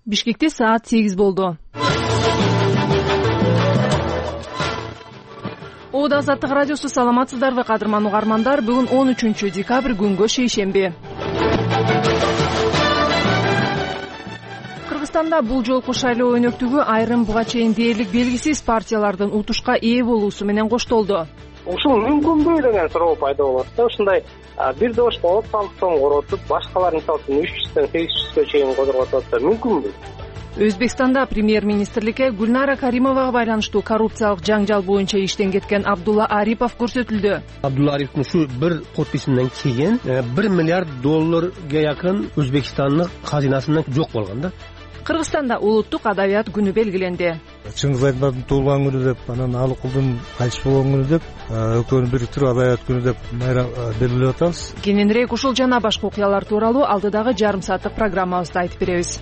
Бишкекте саат 8 болду. Ода Азаттык радиосу, саламатсыздарбы кадырман угармандар? Бүгүн 13 декабрь күнгө шейшемби. Кыргызстанда бул жолку шайлоо өнөктүгү айрым буга чейин дээрлик белгисиз партиялардын утушка ээ болуусу менен коштолду. Ушул мүмкүнбү деген суроо пайда болот. Ушундай бир добуш болуп калсам коротуп, башкалар мисалы үчүн 300дөн 800гө чейин козготуп атса мүмкүнбү? Өзбекстанда премьер-министрликке Гүлнара Каримовага байланыштуу коррупциялык жаңжал боюнча иштен кеткен Абдулла Арипов көрсөтүлдү. Абдулла Ариповдун ушу бир подписинен кийин $1 миллиард жакын Өзбекстандын казинасынан жок болгон да. Кыргызстанда улуттук адабият күнү белгиленди. Чыңгыз Айтматовдун туулган күнү деп, анан Алыкулдун кайтыш болгон күнү деп, экөөнү бириктирип адабият күнү деп майрам белгилеп атабыз. Кененирээк ушул жана башка окуялар тууралуу алдыдагы жарым сааттык программабызда айтып беребиз.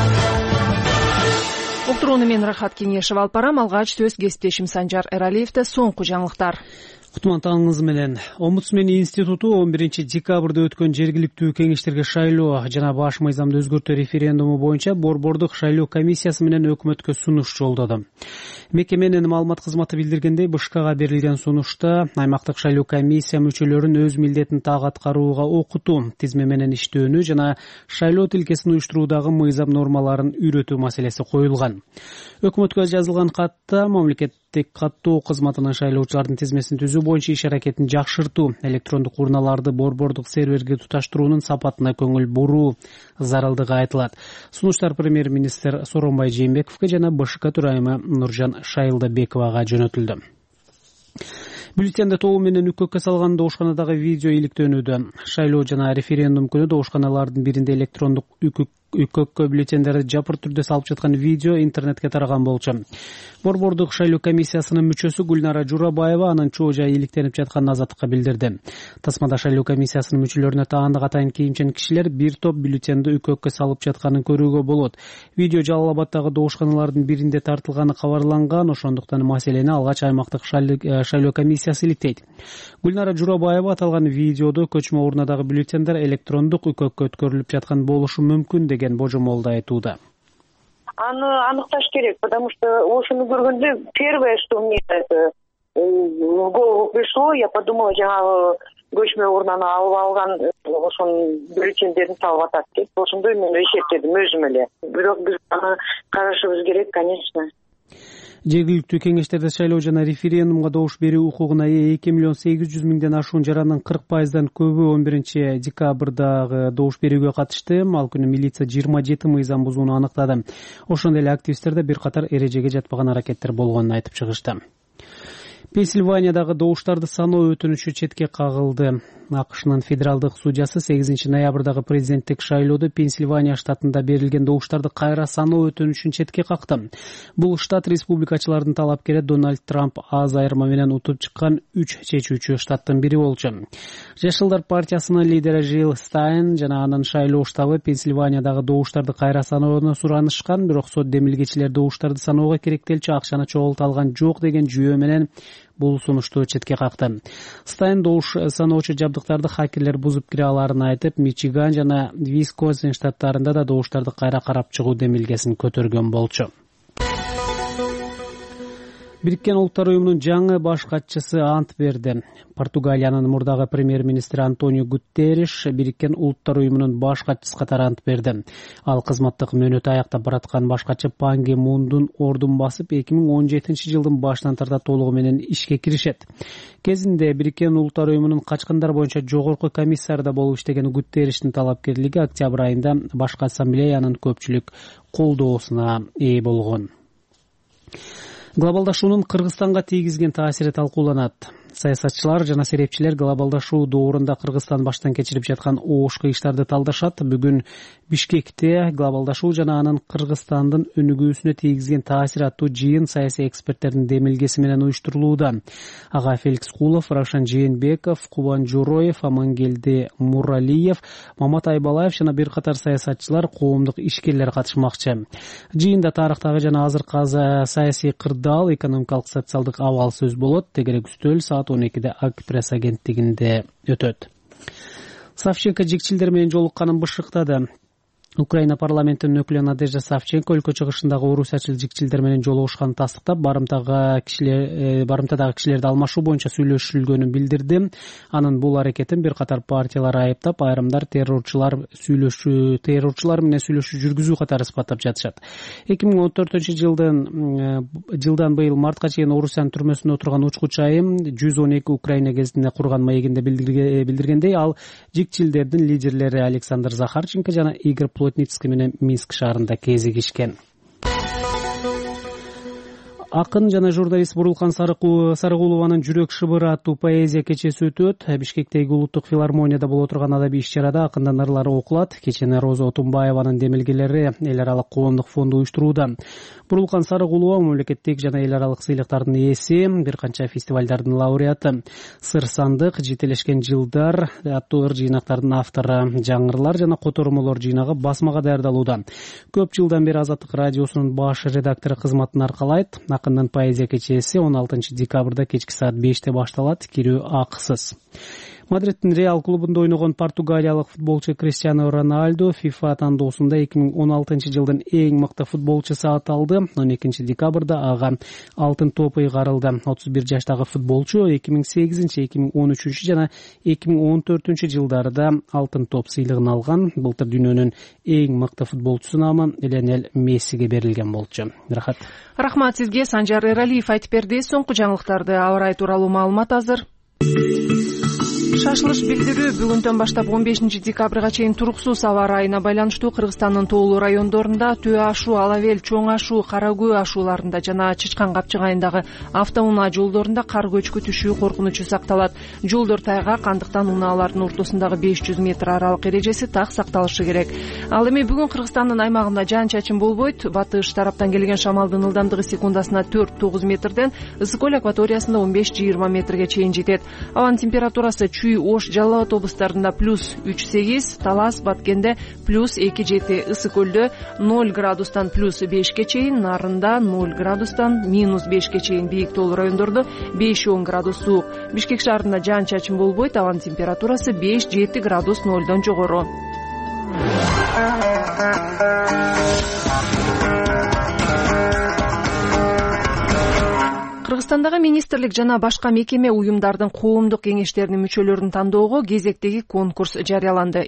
Уктурууну мен Рахат Кеңешев алып барам. Алгач сөз кесиптешим Санжар Эралиевде. Соңку жаңылыктар. Кутман таңыңыз менен. Омбудсмен институту 11 декабрда өткөн жергиликтүү кеңештерге шайлоо жана баш мыйзамды өзгөртүү референдуму боюнча борбордук шайлоо комиссиясы менен өкмөткө сунуш жолдоду. Мекеменин маалымат кызматы билдиргендей, БШКга берилген сунушта аймактык шайлоо комиссия мүчөлөрүн өз милдетин так аткарууга окутуу, тизме менен иштөөнү жана шайлоо тилкесин уюштуруудагы мыйзам нормаларын үйрөтүү маселеси коюлган. Өкмөткө жазылган катта мамлекеттик каттоо кызматынын шайлоочулардын тизмесин түзүү боюнча иш аракетин жакшыртуу, электрондук урналарды борбордук серверге туташтыруунун сапатына көңүл буруу зарылдыгы айтылат. Сунуштар премьер-министр Сооронбай Жээнбековго жана БШК төрайымы Нуржан Шайылдабековага жөнөтүлдү. Бюллетенди тобу менен үкөккө салган добушканадагы видео иликтөөнүүдө. Шайлоо жана референдум күнү добушканалардын биринде электрондук үкөккө бюллетендерди жапыр түрдө салып жаткан видео интернетке тараган болчу. Борбордук шайлоо комиссиясынын мүчөсү Гүлнара Журабаева анын чоо жайы иликтенип жатканын Азаттыкка билдирди. Тасмада шайлоо комиссиясынын мүчөлөрүнө таандык атайын кийимчен кишилер бир топ бюллетенди үкөккө салып жатканын көрүүгө болот. Видео Жалал Абаддагы добушканалардын биринде тартылганы кабарланган, ошондуктан маселени алгач аймактык шайлоо комиссиясы иликтейт. Гүлнара Журабаева аталган видеодо көчмө урнадагы бюллетендер электрондук үкөккө өткөрүлүп жаткан болушу мүмкүн деген божомолду айтууда. Аны аныкташ керек, потому что ошону көргөндө первое, что мне в голову пришло, я подумала, жаңагы көчмө урнаны алып алган ошонун бюллетендерин салып атат деп, ошондой мен эсептедим өзүм эле. Бирок биз аны карашыбыз керек, конечно. Жергиликтүү кеңештерде шайлоо жана референдумга добуш берүү укугуна ээ 2.800.000 ашуун жарандын 40%дан көбү 11 декабрдагы добуш берүүгө катышты. Ал күнү милиция 27 мыйзам бузууну аныктады. Ошондой эле активисттерде бир катар эрежеге жатпаган аракеттер болгонун айтып чыгышты. Пенсильваниядагы добуштарды саноо өтүнүчү четке кагылды. АКШнын федералдык судьясы 8 ноябрдагы президенттик шайлоодо Пенсильвания штатында берилген добуштарды кайра саноо өтүнүчүн четке какты. Бул штат республикачылардын талапкери Дональд Трамп аз айырма менен утуп чыккан 3 чечүүчү штаттын бири болчу. Жашылдар партиясынын лидери Жил Стайн жана анын шайлоо штабы Пенсильваниядагы добуштарды кайра саноону суранышкан, бирок сот демилгечилер добуштарды саноого керектелчү акчаны чогулта алган жок деген жүйө менен бул сунушту четке какты. Стайн добуш саноочу жабдыктарды хакерлер бузуп кире аларын айтып, Мичиган жана Висконсин штаттарында да добуштарды кайра карап чыгуу демилгесин көтөргөн болчу. Бириккен Улуттар уюмунун жаңы баш катчысы ант берди. Португалиянын мурдагы премьер-министри Антонио Гутерриш Бириккен Улуттар уюмунун баш катчысы катары ант берди. Ал кызматтык мөөнөтү аяктап бараткан баш катчы Пан Ги Мундун ордун басып 2017 жылдын башынан тарта толугу менен ишке киришет. Кезинде Бириккен Улуттар уюмунун качкындар боюнча жогорку комиссарда болуп иштеген Гутерриштин талапкерлиги октябрь айында башкы ассамблеянын көпчүлүк колдоосуна ээ болгон. Глобалдашуунун Кыргызстанга тийгизген таасири талкууланат. Саясатчылар жана серепчилер глобалдашуу доорунда Кыргызстан баштан кечирип жаткан оошку иштарды талдашат. Бүгүн Бишкекте глобалдашуу жана анын Кыргызстандын өнүгүүсүнө тийгизген таасир аттуу жыйын саясий эксперттердин демилгеси менен уюштурулууда. Ага Феликс Кулов, Рашан Жээнбеков, Кубан Журоев, Амангелди Муралиев, Мамат Айбалаев жана бир катар саясатчылар, коомдук ишкерлер катышмакчы. Жыйында тарыхтагы жана азыркы саясий кырдаал, экономикалык социалдык абал сөз болот. Тегерек үстөл саат 12-де Акпресс агенттигинде өтөт. Савченко жекчилдер менен жолукканын бышыктады. Украина парламентинин өкүлү Надежда Савченко өлкө чыгышындагы орусиячыл жикчилдер менен жолугушканын тастыктап, барымтадагы кишилерди алмашуу боюнча сүйлөшүлгөнүн билдирди. Анын бул аракетин бир катар партиялар айыптап, айрымдар террорчулар менен сүйлөшүү жүргүзүү катары испаттап жатышат. 2014-жылдан быйыл мартка чейин Орусиянын түрмөсүндө отурган учкуч айым 112 Украина гезитине курган маегинде билдиргендей, ал жикчилдердин лидерлери Александр Захарченко жана Игорь Плотницкий менен Минск шаарында кезигишкен. Акын жана журналист Бурулкан Сарыгулованын Жүрөк шыбыры аттуу поэзия кечеси өтөт. Бишкектеги улуттук филармонияда боло турган адабий иш-чарада акындын ырлары окулат. Кечени Роза Отунбаеванын демилгелери эл аралык коомдук фонду уюштурууда. Бурулкан Сарыгулова мамлекеттик жана эл аралык сыйлыктардын ээси, бир канча фестивалдардын лауреаты. Сыр сандык, жетелешкен жылдар аттуу ыр жыйнактардын автору, жаңырлар жана котормолор жыйнагы басмага даярдалууда. Көп жылдан бери Азаттык радиосунун баш редактору кызматын аркалайт. Акындын поэзия кечеси 16 декабрда кечки саат 5-те башталат, кирүү акысыз. Мадридтин Реал клубунда ойногон португалиялык футболчу Криштиано Роналду FIFA тандоосунда 2016 жылдын эң мыкты футболчусу аталды. 12 декабрда ага алтын топ ыйгарылды. 31 жаштагы футболчу 2008-2013 жана 2014 жылдарда алтын топ сыйлыгын алган. Былтыр дүйнөнүн эң мыкты футболчусу намы Лионель Мессиге берилген болчу. Рахмат сизге. Санжар Эралиев айтып берди. Соңку жаңылыктарды аба ырайы тууралуу маалымат азыр. Шашылыш билдирүү бүгүндөн баштап 15 декабрга чейин туруксуз аба ырайына байланыштуу Кыргызстандын тоолуу райондорунда Төө ашуу, Алавел, Чоң ашуу, Кара Көө ашууларында жана Чычкан Капчык айындагы автоунаа жолдорунда кар көчкү түшүү коркунучу сакталат. Жолдор тайгак, андыктан унаалардын ортосундагы 500 метр аралык эрежеси так сакталышы керек. Ал эми бүгүн Кыргызстандын аймагында жаан-чачын болбойт. Батыш тараптан келген шамалдын ылдамдыгы секундасына 4-9 метрден Ысык көл акваториясында 15-20 метрге чейин жетет. Абанын температурасы Чүй, Ош, Жалал Абад облустарында +3-8, Талас, Баткенде +2-7, Ысык көлдө 0 градустан +5ке чейин, Нарында 0 градустан -5ке чейин, бийик тоолуу райондордо 5-10 градус суук. Бишкек шаарында жаан-чачын болбойт, абанын температурасы 5-7 градус 0дон жогору. Кыргызстандагы министрлик жана башка мекеме уюмдардын коомдук кеңештеринин мүчөлөрүн тандоого кезектеги конкурс жарыяланды.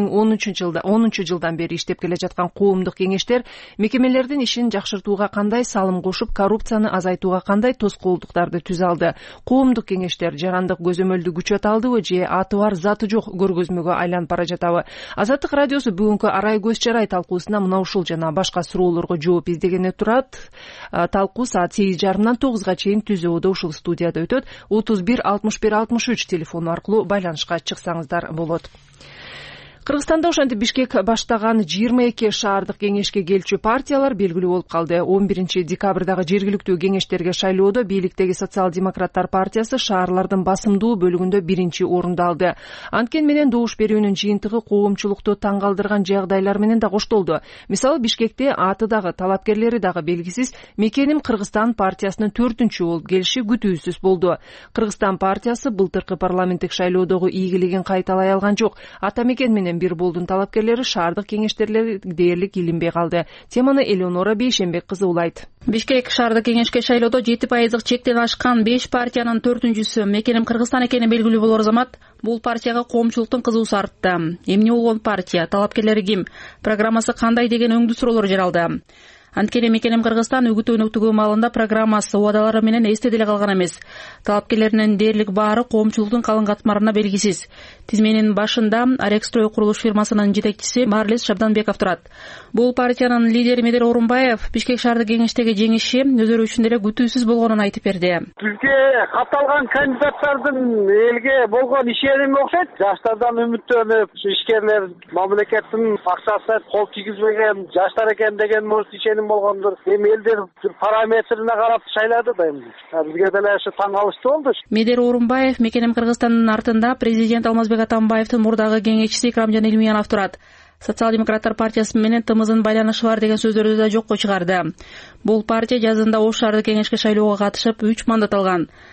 2010 жылдан бери иштеп келе жаткан коомдук кеңештер мекемелердин ишин жакшыртууга кандай салым кошуп, коррупцияны азайтууга кандай тоскоолдуктарды түзө алды. Коомдук кеңештер жарандык көзөмөлдү күчөтө алдыбы же аты бар заты жок көргөзмөгө айланып бара жатабы? Азаттык радиосу бүгүнкү арай көз чарай талкуусуна мына ушул жана башка суроолорго жооп издегени турат. Талкуу саат 8:30-дан 9га чейин түзөөдө ушул студияда өтөт. 31 61 63 телефону аркылуу байланышка чыксаңыздар болот. Кыргызстанда ошентип Бишкек баштаган 22 шаардык кеңешке келчү партиялар белгилүү болуп калды. 11 декабрдагы жергиликтүү кеңештерге шайлоодо бийликтеги Социал-демократтар партиясы шаарлардын басымдуу бөлүгүндө 1-орунду алды. Анткени менен добуш берүүнүн жыйынтыгы коомчулукту таң калтырган жагдайлар менен да коштолду. Мисалы Бишкекте аты дагы, талапкерлери дагы белгисиз Мекеним Кыргызстан партиясынын 4-чү болуп келиши күтүүсүз болду. Кыргызстан партиясы былтыркы парламенттик шайлоодогу ийгилигин кайталай алган жок. Ата Мекен менен бир болдун талапкерлери шаардык кеңештерге дээрлик илинбей калды. Теманы Элеонора Бейшенбек кызы улайт. Бишкек шаардык кеңешке шайлоодо 7% чектен ашкан 5 партиянын 4-чүсү Мекеним Кыргызстан экени белгилүү болор замат бул партияга коомчулуктун кызуусу артты. Эмне болгон партия, талапкерлери ким, программасы кандай деген өңдүү суроолор жаралды. Анткени Мекеним Кыргызстан үгүт-өнөктүгү маалында программасы, убадалары менен эсте деле калган эмес. Талапкерлеринин дээрлик баары коомчулуктун калың катмарына белгисиз. Тизменин башында Арекстрой курулуш фирмасынын жетекчиси Марлис Шабданбеков турат. Бул партиянын лидери Медер Орунбаев Бишкек шаардык кеңештеги жеңиши өздөрү үчүн деле күтүүсүз болгонун айтып берди. Бизге катталган кандидаттардын элге болгон ишеними окшойт. Жаштардан үмүттөнүп, ишкерлер мамлекеттин акчасы кол тийгизбеген жаштар экен деген ишеним болгондур. Эми элдер параметрине карап шайлады да эми. Бизге деле ушу таң калыштуу болду. Медер Орунбаев Мекеним Кыргызстандын артында президент Алмазбек Атамбаевдин мурдагы кеңешчиси Икрамжан Илмиянов турат. Социал-демократтар партиясы менен тымызын байланышы бар деген сөздөрдү да жокко чыгарды. Бул партия жазында Ош шаардык кеңешке шайлоого катышып 3 мандат алган.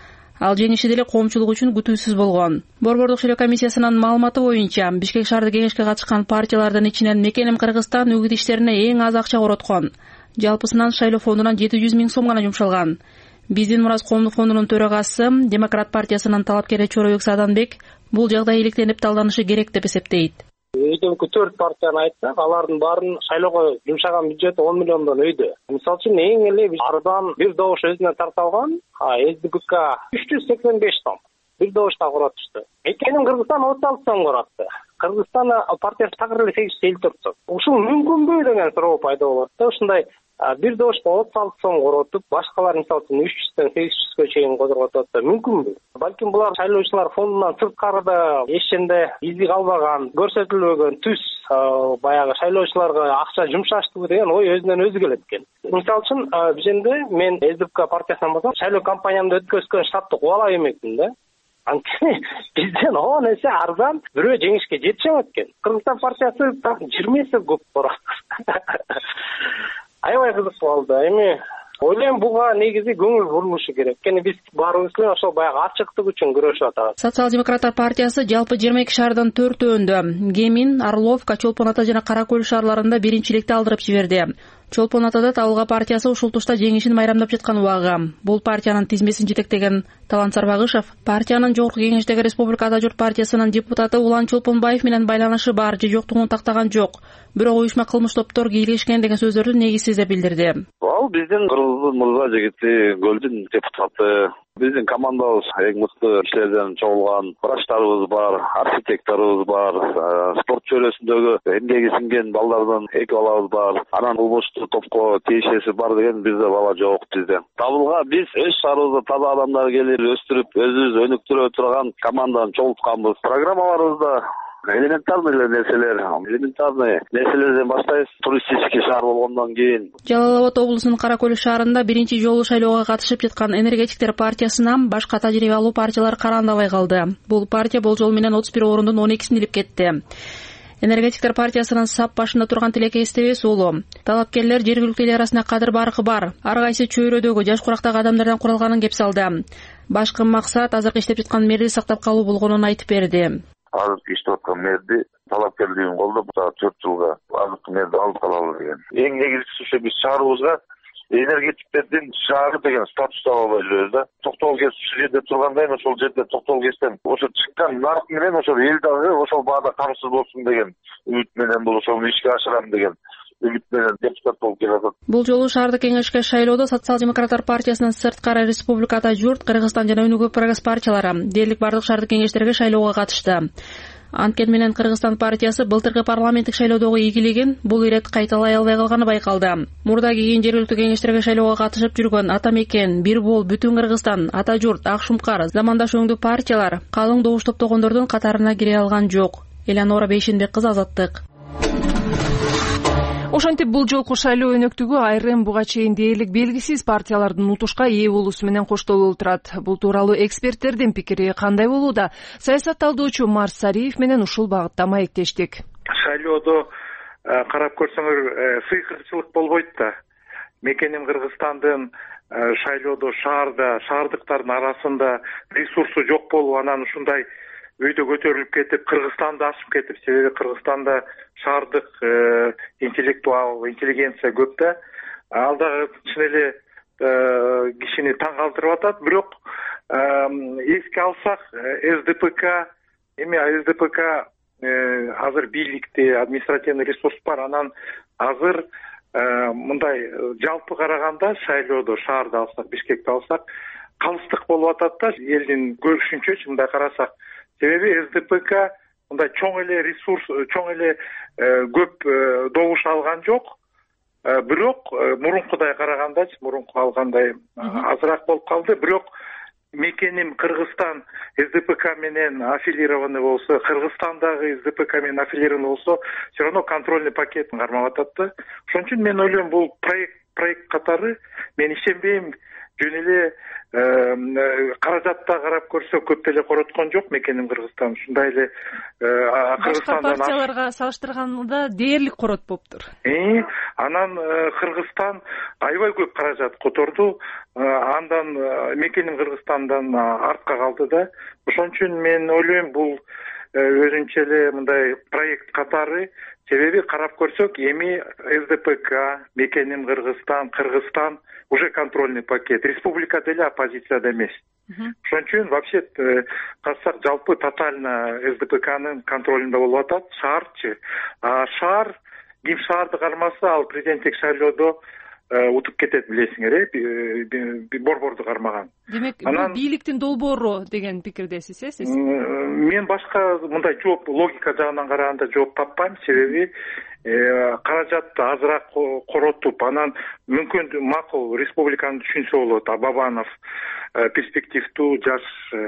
Ал жеңиши деле коомчулук үчүн күтүүсүз болгон. Борбордук шайлоо комиссиясынын маалыматы боюнча, Бишкек шаардык кеңешке катышкан партиялардын ичинен Мекеним Кыргызстан үгүт иштерине эң аз акча короткон. Жалпысынан шайлоо фондунан 700 000 сом гана жумшалган. Биздин Мурас коомдук фондунун төрагасы, Демократ партиясынын талапкери Чоробек Сааданбек бул жагдай иликтенип талданышы керек деп эсептейт. Өйдөнкү 4 партияны айтсак, алардын баарын шайлоого жумшаган бюджети 10 миллиондон өйдө. Мисалы үчүн эң эле ардан бир добуш өзүнө тарталган СДПК 385 сом. Бир добушта коротушту. Мекеним Кыргызстан 36 сом коротtu. Кыргызстан партиясы такыр эле 84 сом. Ушул мүмкүнбү деген суроо пайда болот да. Ушундай бир добушта 36 сом коротуп, башкалар мисалы үчүн 300дөн 800га чейин козготот да. Мүмкүнбү? Балким булар шайлоочулар фондунан сырткарыда эченде изи калбаган, көрсөтүлбөгөн түз баягы шайлоочуларга акча жумшаштыбы деген ой өзүнөн өзү келет экен. Мисалы үчүн бизенде мен СДПК партиясынан болсом, шайлоо кампаниямды өткөзгөн штатты кубала бермекмин да. Анткени бизден он эсе арзан бирөө жеңишке жетише алат экен. Кыргызстан партиясы 20 эсе көп барат. Аябай кызык болду. Эми ойлойм буга негизи көңүл бурулушу керек. Анткени биз баарыбыз эле ошол баягы ачыктык үчүн күрөшүп атабыз. Социал-демократтар партиясы жалпы 22 шаардан 4-өндө Гемин, Орловка, Чолпон Ата жана Кара Көл шаарларында биринчиликти алдырып жиберди. Чолпон Атада Табылга партиясы ушул тушта жеңишин майрамдап жаткан убагы. Бул партиянын тизмесин жетектеген Талант Сарбагышев партиянын жогорку кеңештеги Республика Ата журт партиясынын депутаты Улан Чолпонбаев менен байланышы бар же жоктугун тактаган жок. Бирок уюшма кылмыш топтор кийлешкен деген сөздөрдү негизсиз деп билдирди. Ал биздин Кыргыздын мырза жигити, Көлдүн депутаты. Биздин командабыз эң мыкты кишилерден чогулган, врачтарыбыз бар, архитекторубуз бар, спорт чөйрөсүндөгү эмгеги сиңген балдардын 2 балабыз бар. Анан улуштуу топко тиешеси бар деген бизде бала жок бизде. Табылга биз өз шаарыбызда таза адамдар келип өстүрүп, өзүбүз өнүктүрө турган команданы чогултканбыз. Программаларыбызда элементарный нерселерден баштайбыз. Туристический шаар болгондон кийин Жалал Абад облусунун Кара Көл шаарында биринчи жолу шайлоого катышып жаткан энергетиктер партиясына башка тажрыйбалуу партиялар карандабай калды. Бул партия болжол менен 31 орундун 12-син илип кетти. Энергетиктер партиясынын сап башында турган Тилекей Эстебес уулу. Талапкерлер жергиликтүү эл арасында кадыр баркы бар. Ар кайсы чөйрөдөгү жаш курактагы адамдардан куралганын кеп салды. Башкы максат азыркы иштеп жаткан мэрди сактап калуу болгонун айтып берди. Азыркы иштеп аткан мэрди талапкерлигин колдоп 4 жылга азыркы мэрди алып калалы деген. Эң негизгиси ошо биз шаарыбызга энергетиктердин шаары деген статус таба албай жүрөбүз да. Токтогул кес ушул жерде тургандайын, ошол жерде Токтогул кестен ошо чыккан нарк менен ошол эл дагы ошол баада камсыз болсун деген үмүт менен бул ошону ишке ашырам деген үмүт менен депутат болуп келатат. Бул жолу шаардык кеңешке шайлоодо Социал-демократтар партиясынын сырткары Республика Ата журт, Кыргызстан жана Өнүгүү прогресс партиялары дээрлик бардык шаардык кеңештерге шайлоого катышты. Анткени менен Кыргызстан партиясы былтыркы парламенттик шайлоодогу ийгилигин бул ирет кайталай албай калганы байкалды. Мурда кийин жергиликтүү кеңештерге шайлоого катышып жүргөн Ата Мекен, Бир Бул, Бүтүн Кыргызстан, Ата журт, Ак Шумкар, замандаш өңдүү партиялар калың добуш топтогондордун катарына кире алган жок. Элеонора Бейшенбек кызы, Азаттык. Ошентип бул жолку шайлоо өнөктүгү айрым буга чейин дээрлик белгисиз партиялардын утушка ээ болуусу менен коштолуп турат. Бул тууралуу эксперттердин пикири кандай болууда? Саясатталдоочу Марс Сариев менен ушул багытта маектештик. Шайлоодо карап көрсөңөр сыйкырчылык болбойт да. Мекеним Кыргызстандын шайлоодо шаардыктардын арасында ресурсу жок болуп, анан ушундай өйдө көтөрүлүп кетип, Кыргызстанды ашып кетип, себеби Кыргызстанда шаардык интеллигенция көп да. Ал дагы чын эле кишини таң калтырып атат. Бирок эске алсак, СДПК азыр бийликте административный ресурс бар, анан азыр мындай жалпы караганда шайлоодо шаарда алсак, Бишкекти алсак, калыстык болуп атат да элдин көрүшүнчө, мындай карасак. Себеби СДПК мындай чоң эле ресурс, чоң эле көп добуш алган жок. Бирок мурункудай карагандачы, мурунку алгандай азыраак болуп калды. Бирок Мекеним Кыргызстан СДПК менен аффилированный болсо, Кыргызстандагы СДПК менен аффилированный болсо, все равно контрольный пакет кармап атат да. Ошон үчүн мен ойлойм, бул проект катары мен ишенбейм, жөн эле каражатта карап көрсөк көп деле короткон жок мекеним Кыргызстан. Ушундай эле башка партияларга салыштырганда дээрлик коротпоптур. Анан Кыргызстан аябай көп каражат которду. Андан мекеним Кыргызстандан артка калды да. Ошон үчүн мен ойлойм бул өзүнчө эле мындай проект катары. Себеби карап көрсөк эми СДПК, мекеним Кыргызстан уже контрольный пакет. Республика деле оппозицияда эмес. Ошон үчүн вообще карасак жалпы тотально СДПКнын контролунда болуп атат. Шаарчы. Шаар, ким шаарды кармаса, ал президенттик шайлоодо утуп кетет, билесиңер, борборду кармаган. Демек, бул бийликтин долбоору деген пикирдесиз, сиз? Мен башка мындай жооп, логика жагынан караганда жооп таппайм, себеби каражатты азыраак коротуп, анан мүмкүн макул республиканы түшүнсө болот. Бабанов перспективдүү жаш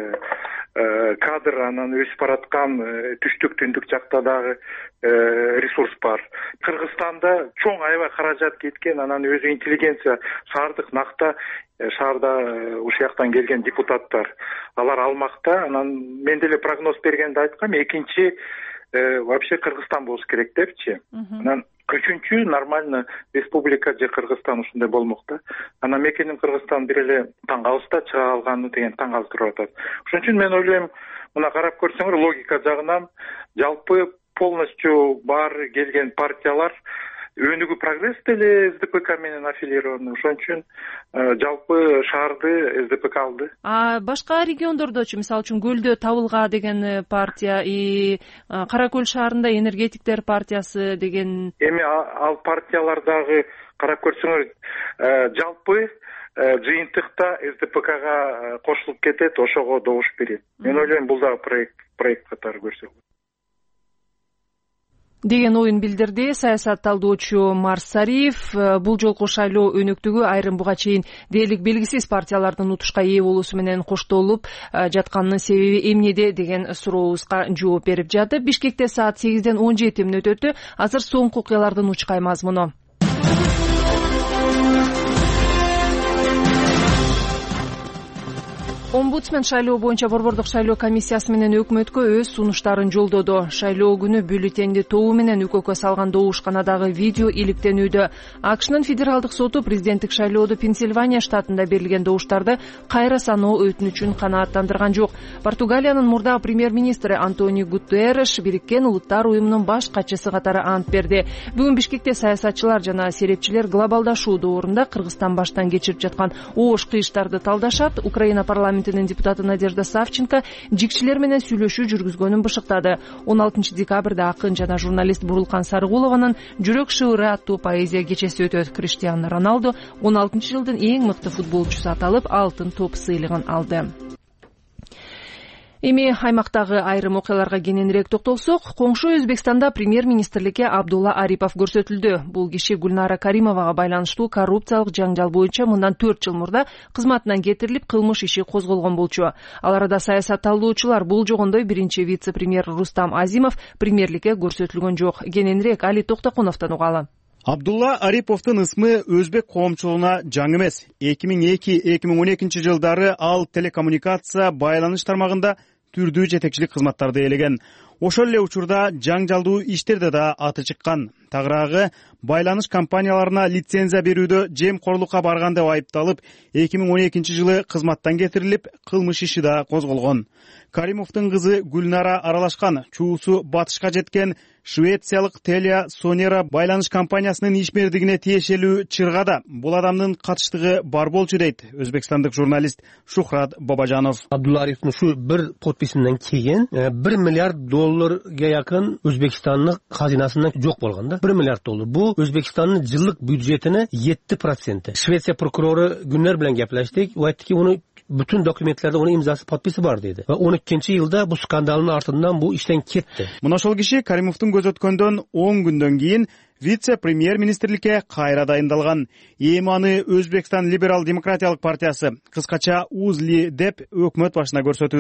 кадр, анан өсүп бараткан түштүк түндүк жакта дагы ресурс бар. Кыргызстанда чоң аябай каражат кеткен, анан өзү интеллигенция, шаардык накта шаарда ушул жактан келген депутаттар, алар алмакта. Анан мен деле прогноз бергенде айткам, экинчи вообще Кыргызстан болуш керек депчи. Анан үчүнчү нормально республика же Кыргызстан ушундай болмок да. Анан мекеним Кыргызстан бир эле таң калышта чыга алганы деген таң калып туруп атат. Ошон үчүн мен ойлойм, мына карап көрсөңөр логика жагынан жалпы полностью баары келген партиялар өнүгүү прогресс деле СДПК менен аффилированы. Ошон үчүн жалпы шаарды СДПК алды. Башка региондордочу, мисалы үчүн Көлдө Табылга деген партия, Кара Көл шаарында энергетиктер партиясы деген. Эми ал партиялар дагы карап көрсөңөр жалпы жыйынтыкта СДПКга кошулуп кетет, ошого добуш берет. Мен ойлойм, бул дагы проект катары көрсөк деген оюн билдирди саясат талдоочу Марсариев. Бул жолку шайлоо өнөктүгү айрым буга чейин дээрлик белгисиз партиялардын утушка ээ болуусу менен коштолуп жатканынын себеби эмнеде деген сурообузга жооп берип жатып, Бишкекте саат 8ден 17 мүнөт өтү. Азыр соңку окуялардын учкай мазмуну. Омбудсмен шайлоо боюнча борбордук шайлоо комиссиясы менен өкмөткө өз сунуштарын жолдоду. Шайлоо күнү бюллетенди тобу менен УКК салган добушканадагы видео иликтенүүдө. АКШнын федералдык соту президенттик шайлоодо Пенсильвания штатында берилген добуштарды кайра саноо өтүнүчүн канааттандырган жок. Португалиянын мурдагы премьер-министри Антонио Гутерреш Бириккен Улуттар уюмунун баш катчысы катары ант берди. Бүгүн Бишкекте саясатчылар жана серепчилер глобалдашуу доорунда Кыргызстан баштан кечирип жаткан оош кыйыштарды талдашат. Украина парламентинин депутаты Надежда Савченко жикчилер менен сүйлөшүү жүргүзгөнүн бышыктады. 16 декабрда акын жана журналист Бурулкан Сарыгулованын Жүрөк шыыры аттуу поэзия кечеси өтөт. Криштиану Роналду 16 жылдын эң мыкты футболчусу аталып, алтын топ сыйлыгын алды. Эми аймактагы айрым окуяларга кененирээк токтолсок, коңшу Өзбекстанда премьер-министрликке Абдулла Арипов көрсөтүлдү. Бул киши Гүлнара Каримовага байланыштуу коррупциялык жаңжал боюнча мындан 4 жыл мурда кызматынан кетирилип, кылмыш иши козголгон болчу. Ал арада саясат талдоочулар болжогондой биринчи вице-премьер Рустам Азимов премьерликке көрсөтүлгөн жок. Кененирээк Али Токтокуновдон угалы. Абдулла Ариповдун ысмы өзбек коомчулугуна жаңы эмес. 2002-2012 жылдары ал телекоммуникация байланыш тармагында түрдүү жетекчилик кызматтарды ээлеген. Ошол эле учурда жаңжалдуу иштерде да аты чыккан. Тагыраагы байланыш компанияларына лицензия берүүдө жемкорлукка барган деп айыпталып, 2012 жылы кызматтан кетирилип, кылмыш иши да козголгон. Каримовдун кызы Гүлнара аралашкан, чуусу батышка жеткен швециялык Telia Sonera байланыш компаниясынын ишмердигине тиешелүү чыргада бул адамдын катыштыгы бар болчу дейт өзбекстандык журналист Шухрат Бабажанов. Абдулла Ариповдун ушу бир подписинен кийин $1 миллиард жакын Өзбекстандын казинасынан жок болгон да. $1 миллиард. Бул Өзбекстандын жылдык бюджетине 7%. Швеция прокурору Гүннер менен кеплештик. У айттыки, уну bütün dokumentlerde onun imzası, подписи бар dedi. Ve 12 yılda bu skandalın артынан bu işten ketти. Мына ошол киши Каримовдун көз өткөндөн 10 күндөн кийин вице-премьер министрликке кайра дайындалган. Эми аны Өзбекстан либерал демократиялык партиясы, кыскача УЗЛИ деп өкмөт башына көрсөтүүдө.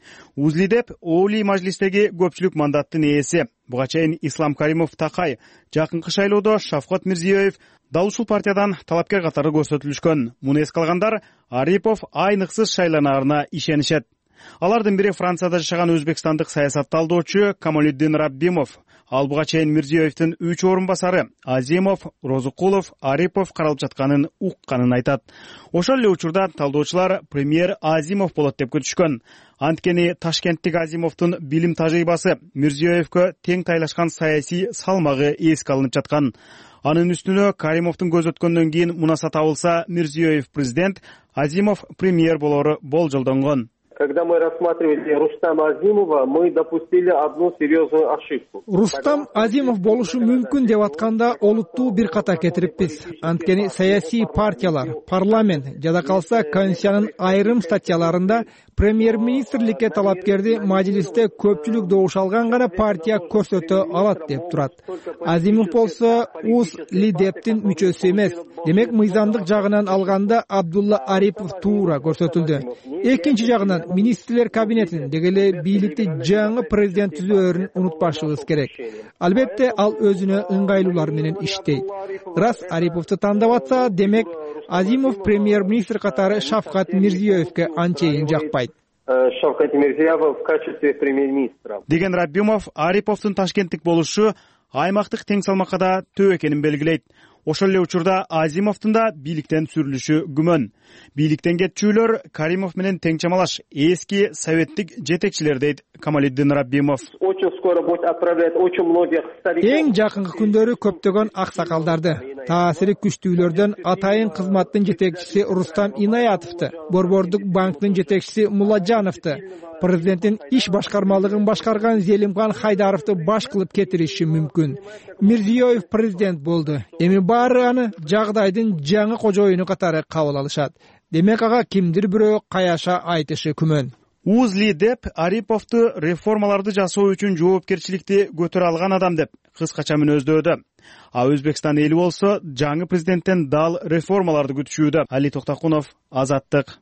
УЗЛИ-деп Олий Мажлистеги көпчүлүк мандаттын ээси. Буга чейин Ислам Каримов Такай, жакынкы шайлоодо Шавкат Мирзиёев дал ушул партиядан талапкер катары көрсөтүлүшкөн. Муну эске алгандар Арипов айныксыз шайланаарына ишенишет. Алардын бири Францияда жашаган өзбекстандык саясат талдоочу Камалиддин Раббимов. Ал буга чейин Мирзиёевдин 3 орун басары Азимов, Розукулов, Арипов каралып жатканын укканын айтат. Ошол эле учурда талдоочулар премьер Азимов болот деп күтүшкөн. Анткени Ташкенттик Азимовдун билим тажрыйбасы Мирзиёевгө тең тайлашкан саясий салмагы эске алынып жаткан. Анын үстүнө Каримовдун көз өткөндөн кийин мунаса табылса, Мирзиёев президент, Азимов премьер болору болжолдонгон. Когда мы рассматривали Рустама Азимова, мы допустили одну серьезную ошибку. Рустам Азимов болушу мүмкүн деп атканда олуттуу бир ката кетириппиз. Анткени саясий партиялар, парламент жада калса Конституциянын айрым статьяларында премьер-министрликке талапкерди мажлисте көпчүлүк добуш алган гана партия көрсөтө алат деп турат. Азимов болсо УЗЛИ-дептин мүчөсү эмес. Демек мыйзамдык жагынан алганда Абдулла Арипов туура көрсөтүлдү. Экинчи жагынан министрлер кабинетин дегеле бийликти жаңы президент түзөөрүн унутпашыбыз керек. Албетте ал өзүнө ыңгайлуулар менен иштейт. Рас Ариповду тандап атса, демек Азимов премьер-министр катары Шавкат Мирзиёевге анчейин жакпайт. Шавкат Мирзиёева в качестве премьер-министра. Деген Раббимов Ариповдун Ташкенттик болушу аймактык тең салмакка да төө экенин белгилейт. Ошол эле учурда Азимовдун да бийликтен сүрүлүшү күмөн. Бийликтен кетчүлөр Каримов менен тең чамалаш эски советтик жетекчилер дейт Камалиддин Раббимов. Эң жакынкы күндөрү көптөгөн аксакалдарды, таасири күчтүүлөрдөн атайын кызматтын жетекчиси Рустам Инаятовду, Борбордук банктын жетекчиси Мулладжановду, президенттин иш башкармалыгын башкарган Зелимхан Хайдаровду баш кылып кетириши мүмкүн. Мирзиёев президент болду. Эми баары аны жагдайдын жаңы кожоюну катары кабыл алышат. Демек ага кимдир бирөө каяша айтышы күмөн. УЗЛИ деп Ариповду реформаларды жасоо үчүн жоопкерчиликти көтөрө алган адам деп кыскача мүнөздөөдө. А Өзбекстан эли болсо жаңы президенттен дал реформаларды күтүшүүдө. Али Токтакунов, Азаттык.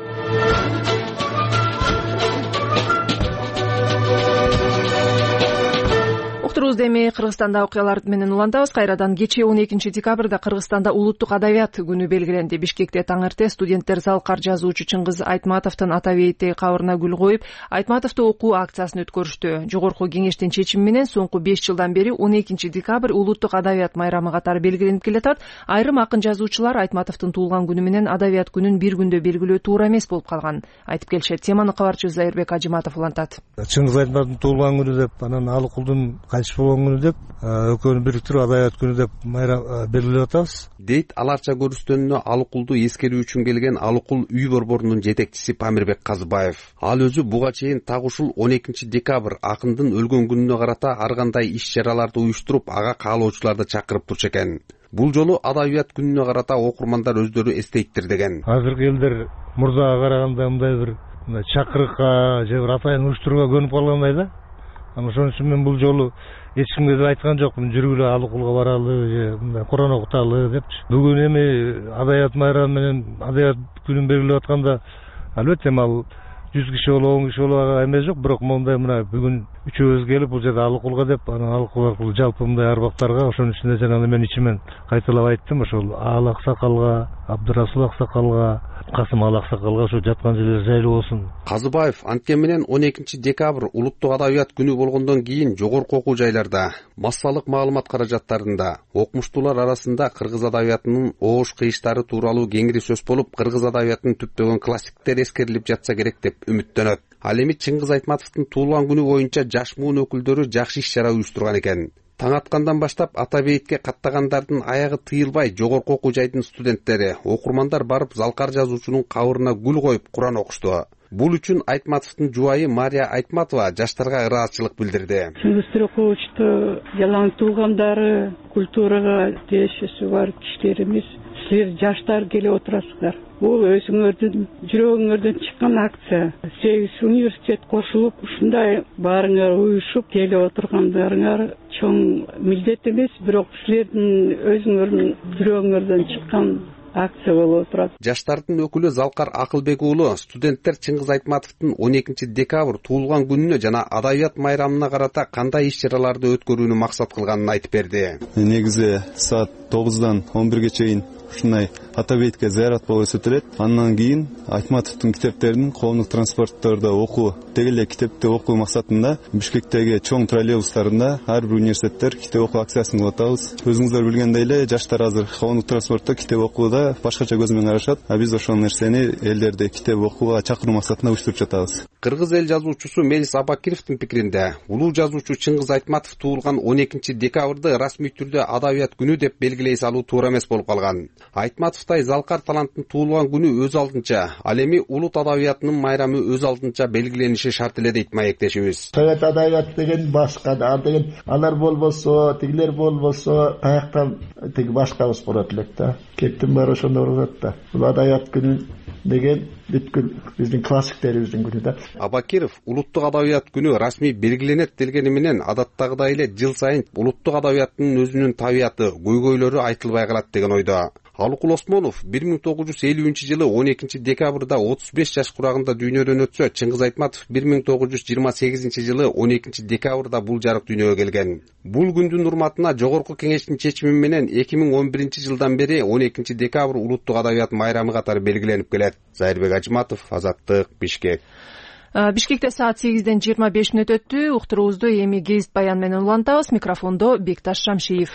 Эми Кыргызстанда окуялар менен улантабыз. Кайрадан кечээ 12 декабрда Кыргызстанда улуттук адабият күнү белгиленди. Бишкекте таң эрте студенттер залкар жазуучу Чыңгыз Айтматовдун ата бейиттеги кабырына гүл коюп, Айтматовду окуу акциясын өткөрүштү. Жогорку кеңештин чечими менен соңку 5 жылдан бери 12 декабрь улуттук адабият майрамы катары белгиленип келатат. Айрым акын жазуучулар Айтматовдун туулган күнү менен адабият күнүн бир күндө белгилөө туура эмес болуп калган айтып келишет. Теманы кабарчыбыз Айырбек Ажиматов улантат. Чыңгыз Айтматовдун туулган күнү деп, анан Алыкулдун кайтыш болгон күнү деп, экөөнү бириктирип адабият күнү деп белгилеп атабыз. Дейт аларча көрүстөнүнө Алыкулду эскерүү үчүн келген Алыкул үй борборунун жетекчиси Памирбек Казыбаев. Ал өзү буга чейин так ушул 12 декабрь акындын өлгөн күнүнө карата ар кандай иш-чараларды уюштуруп, ага каалоочуларды чакырып турчу экен. Бул жолу адабият күнүнө карата окурмандар өздөрү эстейттир деген. Азыркы элдер мурдага караганда мындай бир чакырыкка же бир атайын уюштурууга көнүп калгандай да. Анан ошон үчүн мен бул жолу эч кимге да айткан жокмун, жүргүлө Алыкулга баралы же мындай Куран окуталы депчи. Бүгүн эми адабият майрамы менен адабият күнүн белгилеп атканда албетте ал 100 киши болобу 10 киши болобу эмес жок, бирок мондай мына бүгүн үчөөбүз келип бул жерде Алыкулга деп, анан Алыкул аркылуу жалпы мындай арбактарга, ошонун үчүнө жана мен ичимен кайталап айттым, ошол Ал Аксакалга, Абдырасул Аксакалга, Касым Ал Аксакалга ошо жаткан жерлер жайлуу болсун. Казыбаев анткени менен 12 декабрь улуттук адабият күнү болгондон кийин жогорку окуу жайларда, массалык маалымат каражаттарында окумуштуулар арасында кыргыз адабиятынын оош кыйыштары тууралуу кеңири сөз болуп, кыргыз адабиятынын түптөгөн классиктери эскерилип жатса керек деп үмүттөнөт. Ал эми Чыңгыз Айтматовдун туулган күнү боюнча жаш муун өкүлдөрү жакшы иш-чара уюштурган экен. Таң аткандан баштап ата бейитке каттагандардын аягы тыйылбай жогорку окуу жайдын студенттери, окурмандар барып залкар жазуучунун кабырына гүл коюп Куран окушту. Бул үчүн Айтматовдун жубайы Мария Айтматова жаштарга ыраазычылык билдирди. Чыңгыз Троковичту жалаң туугандары, культурага тиешеси бар кишилерибиз, силер жаштар келип отурасыздар. Бул өзүңөрдүн жүрөгүңөрдөн чыккан акция. 8 университет кошулуп, ушундай баарыңар уюшуп келип отургандарыңар чоң милдет эмес, бирок силердин өзүңөрдүн жүрөгүңөрдөн чыккан акция болуп турат. Жаштардын өкүлү Залкар Акылбек уулу студенттер Чыңгыз Айтматовдун 12 декабрь туулган күнүнө жана адабият майрамына карата кандай иш-чараларды өткөрүүнү максат кылганын айтып берди. Негизи саат 9-дан 11-ге чейин ушундай ата бейитке зыярат болуп өтүлөт. Андан кийин Айтматовдун китептерин коомдук транспорттордо окуу, деги эле китепти окуу максатында Бишкектеги чоң троллейбустарында ар бир университеттер китеп окуу акциясын кылып атабыз. Өзүңүздөр билгендей эле жаштар азыр коомдук транспортто китеп окууда башкача көз менен карашат. Биз ошол нерсени элдерди китеп окууга чакыруу максатында уюштуруп жатабыз. Кыргыз эл жазуучусу Мелис Абакировдун пикиринде, улуу жазуучу Чыңгыз Айтматов туулган 12 декабрды расмий түрдө адабият күнү деп белгилей салуу туура эмес болуп калган. Айтматовдай залкар таланттын туулган күнү өз алдынча, ал эми улут адабиятынын майрамы өз алдынча белгилениши шарт эле дейт маектешибиз. Совет адабият деген башка да, деген алар болбосо, тигилер болбосо, каяктан тиги башкабыз болот элек да. Кеттин баары ошондо болот да. Бул адабият күнү деген бүткүл биздин классиктерибиздин күнү да. Абакиров улуттук адабият күнү расмий белгиленет дегени менен адаттагыдай эле жыл сайын улуттук адабияттын өзүнүн табияты, көйгөйлөрү айтылбай калат деген ойдо. Алыкул Осмонов 1950-жылы 12 декабрда 35 жаш курагында дүйнөдөн өтсө, Чыңгыз Айтматов 1928-жылы 12 декабрда бул жарык дүйнөгө келген. Бул күндүн урматына Жогорку Кеңештин чечими менен 2011-жылдан бери 12 декабрь улуттук адабият майрамы катары белгиленип келет. Зайырбек Ажматов, Азаттык, Бишкек. Бишкекте саат 8-ден 25 мүнөт өттү. Уктуруубузду эми гезит баян менен улантабыз. Микрофондо Бекташ Шамшиев.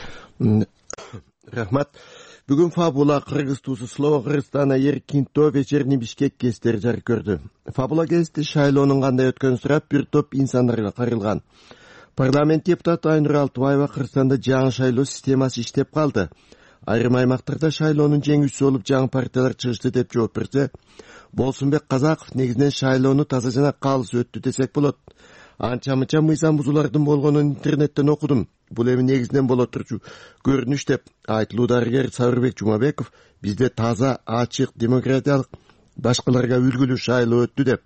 Рахмат. Бүгүн Фабула Кыргыз туусу Слово Кыргызстана Еркинто вечерний Бишкек гезиттери жарык көрдү. Фабула гезити шайлоонун кандай өткөнүн сурап бир топ инсандарга каралган. Парламент депутаты Айнур Алтыбаева Кыргызстанда жаңы шайлоо системасы иштеп калды. Айрым аймактарда шайлоонун жеңүүчүсү болуп жаңы партиялар чыгышты деп жооп берсе, Болсунбек Казаков негизинен шайлоону таза жана калыс өттү десек болот. Анча-мынча мыйзам бузуулардын болгонун интернеттен окудум. Бул эми негизинен боло турчу көрүнүш деп айтылуу. Дарыгер Сабырбек Жумабеков бизде таза, ачык, демократиялык, башкаларга үлгүлүү шайлоо өттү деп.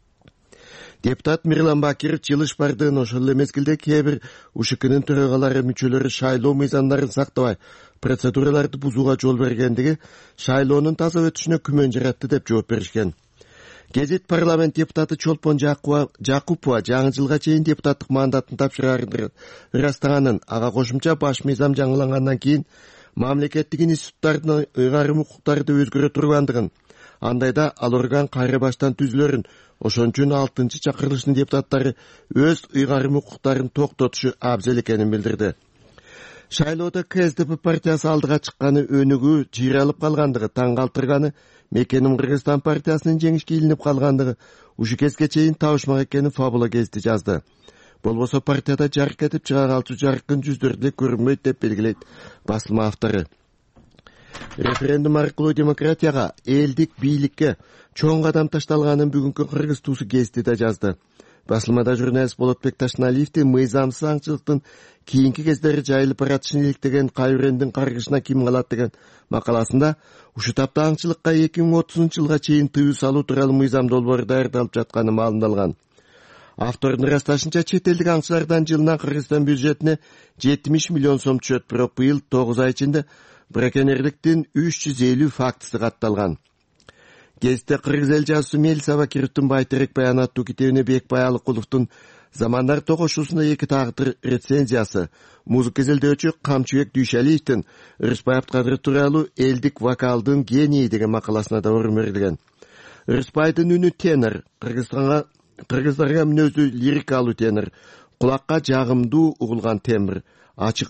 Депутат Мирлан Бакиров жылыш бардыгын, ошол эле мезгилде кээ бир УШКнын төрөгалары мүчөлөрү шайлоо мыйзамдарын сактабай, процедураларды бузууга жол бергендиги шайлоонун таза өтүшүнө күмөн жаратты деп жооп беришкен. Гезит парламент депутаты Чолпон Жакупова жаңы жылга чейин депутаттык мандатын тапшырарын ырастаганын, ага кошумча баш мыйзам жаңылангандан кийин мамлекеттик институттардын ыйгарым укуктарды өзгөрө тургандыгын, андайда ал орган кайра баштан түзүлөрүн, ошон үчүн 6-чакырылыштын депутаттары өз ыйгарым укуктарын токтотушу абзел экенин билдирди. Шайлоодо КСДП партиясы алдыга чыкканы өнүгүү жыйралып калгандыгы, таң калтырганы Мекеним Кыргызстан партиясынын жеңишке илинип калгандыгы ушу кезге чейин табышмак экенин Фабула гезити жазды. Болбосо партияда жарык этип чыга калчу жаркын жүздөрдө көрүнбөйт деп белгилейт басылма автору. Референдум аркылуу демократияга, элдик бийликке чоң кадам ташталганын бүгүнкү Кыргыз туусу гезити да жазды. Басылмада журналист Болотбек Ташналиевдин мыйзамсыз аңчылыктын кийинки кездери жайылып баратышын иликтеген кайрендин каргышына ким калат деген макаласында ушу тапта аңчылыкка 2030-жылга чейин тыюу салуу тууралуу мыйзам долбоору даярдалып жатканы маалымдалган. Автордун ырасташынча, чет элдик аңчылардан жылына Кыргызстан бюджетине 70 миллион сом түшөт, бирок быйыл 9 ай ичинде браконьерликтин 350 фактысы катталган. Гезитте Кыргыз эл жазуусу Мелис Абакировдун байтерек баянаттуу китебине Бекбай Алыкуловдун Замандар тогошуусунда 2 тагы рецензиясы, музыка изилдөөчү Камчыбек Дүйшалиевдин Ырысбай Абткадыров тууралуу элдик вокалдын гении деген макаласына да орун берилген. Ырысбайдын үнү тенор, кыргыздарга мүнөздүү лирикалуу тенор, кулакка жагымдуу угулган тембр, ачык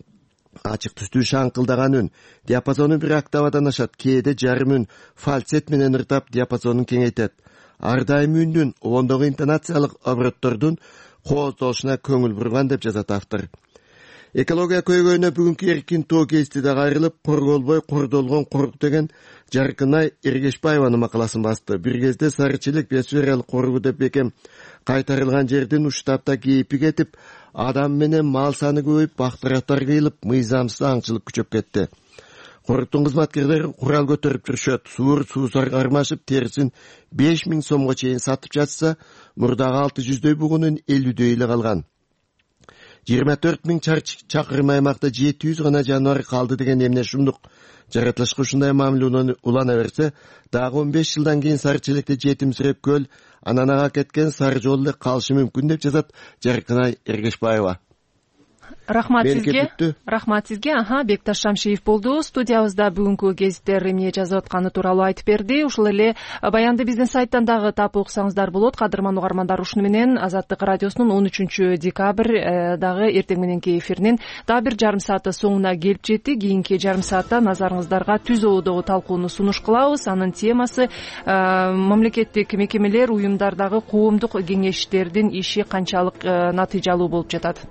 түстүү шаңкылдаган үн, диапазону бир октавадан ашат, кээде жарым үн фальцет менен ыртап диапазонун кеңейтет. Ар дайым үндүн ондогу интонациялык обороттордун кооздолушуна көңүл бурган деп жазат автор. Экология көйгөйүнө бүгүнкү Еркинто гезити да кайрылып, корголбой кордолгон корук деген Жаркынай Эргешбаеванын макаласын басты. Бир кезде Сарычылык биосфералык коргу деп бекем кайтарылган жердин уштапта кейипи кетип, адам менен мал саны көбөйүп, бактырактар кыйылып, мыйзамсыз аңчылык күчөп кетти. Коруктун кызматкерлери курал көтөрүп жүрүшөт. Суусар кармашып, терисин 5000 сомго чейин сатып жатса, мурдагы 600дөй бугунун 50дөй эле калган. 24 000 чакырым аймакта 700 гана жаныбар калды деген эмне шумдук. Жаратылышка ушундай мамиле улана берсе, дагы 15 жылдан кийин Сары Челекте жетимсиреп көл, анан ага кеткен Сары жол эле калышы мүмкүн деп жазат Жаркынай Эргешбаева. Рахмат сизге. Бекташ Шамшиев болду. Студиябызда бүгүнкү гезиттер эмне жазып атканы тууралуу айтып берди. Ушул эле баянды биздин сайттан дагы таап окусаңыздар болот. Кадырман угармандар, ушуну менен Азаттык радиосунун 13 декабрь дагы эртең мененки эфиринин дагы бир жарым сааты соңуна келип жетти. Кийинки жарым саатта назарыңыздарга түз ободогу талкууну сунуш кылабыз. Анын темасы мамлекеттик мекемелер, уюмдардагы коомдук кеңештердин иши канчалык натыйжалуу болуп жатат.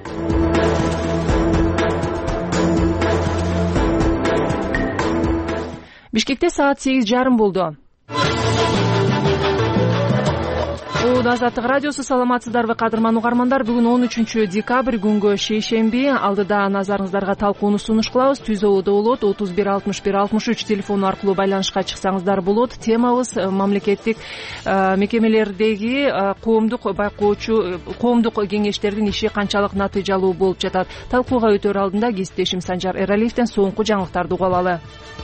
Бишкекте саат 8:30 болду. Азаттык радиосу, саламатсыздарбы кадырман угармандар? Бүгүн 13 декабрь күнгө шейшемби. Алдыда назарыңыздарга талкууну сунуш кылабыз. Түз ободо болот. 31 61 63 телефону аркылуу байланышка чыксаңыздар болот. Темабыз мамлекеттик мекемелердеги коомдук байкоочу, коомдук кеңештердин иши канчалык натыйжалуу болуп жатат. Талкууга өтөр алдында кесиптешим Санжар Эралиевден соңку жаңылыктарды угуп алалы.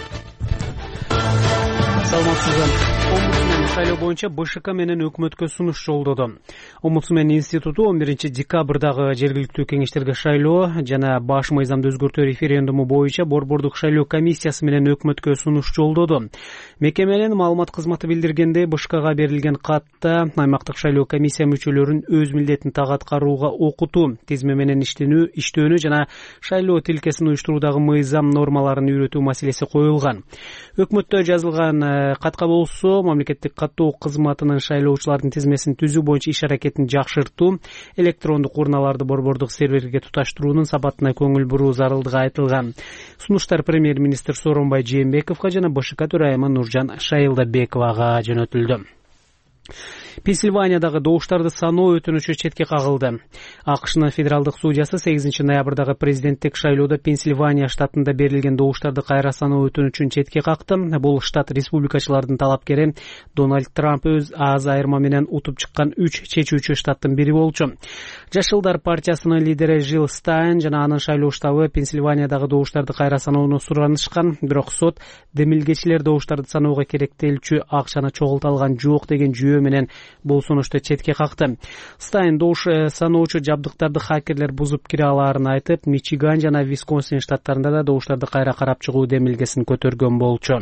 Саламатсызбы. Омбудсмен шайлоо боюнча БШК менен өкмөткө сунуш жолдоду. Омбудсмен институту 11 декабрдагы жергиликтүү кеңештерге шайлоо жана баш мыйзамды өзгөртүү референдуму боюнча борбордук шайлоо комиссиясы менен өкмөткө сунуш жолдоду. Мекеменин маалымат кызматы билдиргендей, БШКга берилген катта аймактык шайлоо комиссия мүчөлөрүн өз милдетин так аткарууга окутуу, тизме менен иштөөнү жана шайлоо тилкесин уюштуруудагы мыйзам нормаларын үйрөтүү маселеси коюлган. Өкмөттө жазылган катка болсо, мамлекеттик каттоо кызматынын шайлоочулардын тизмесин түзүү боюнча иш аракетин жакшыртуу, электрондук урналарды борбордук серверге туташтыруунун сапатына көңүл буруу зарылдыгы айтылган. Сунуштар премьер-министр Сооронбай Жээнбековго жана БШК төрайымы Нуржан Шайылдабековага жөнөтүлдү. Пенсильваниядагы добуштарды саноо өтүнүчү четке кагылды. АКШнын федералдык судьясы 8 ноябрдагы президенттик шайлоодо Пенсильвания штатында берилген добуштарды кайра саноо өтүнүчүн четке какты. Бул штат республикачылардын талапкери Дональд Трамп өз аз айырма менен утуп чыккан 3 чечүүчү штаттын бири болчу. Жашылдар партиясынын лидери Жил Стайн жана анын шайлоо штабы Пенсильваниядагы добуштарды кайра саноону суранышкан, бирок сот демилгечилер добуштарды саноого керектелчү акчаны чогулталган жок деген жүйө менен бул сунушту четке какты. Стайн добуш саноочу жабдыктарды хакерлер бузуп кире алаарын айтып, Мичиган жана Висконсин штаттарында да добуштарды кайра карап чыгуу демилгесин көтөргөн болчу.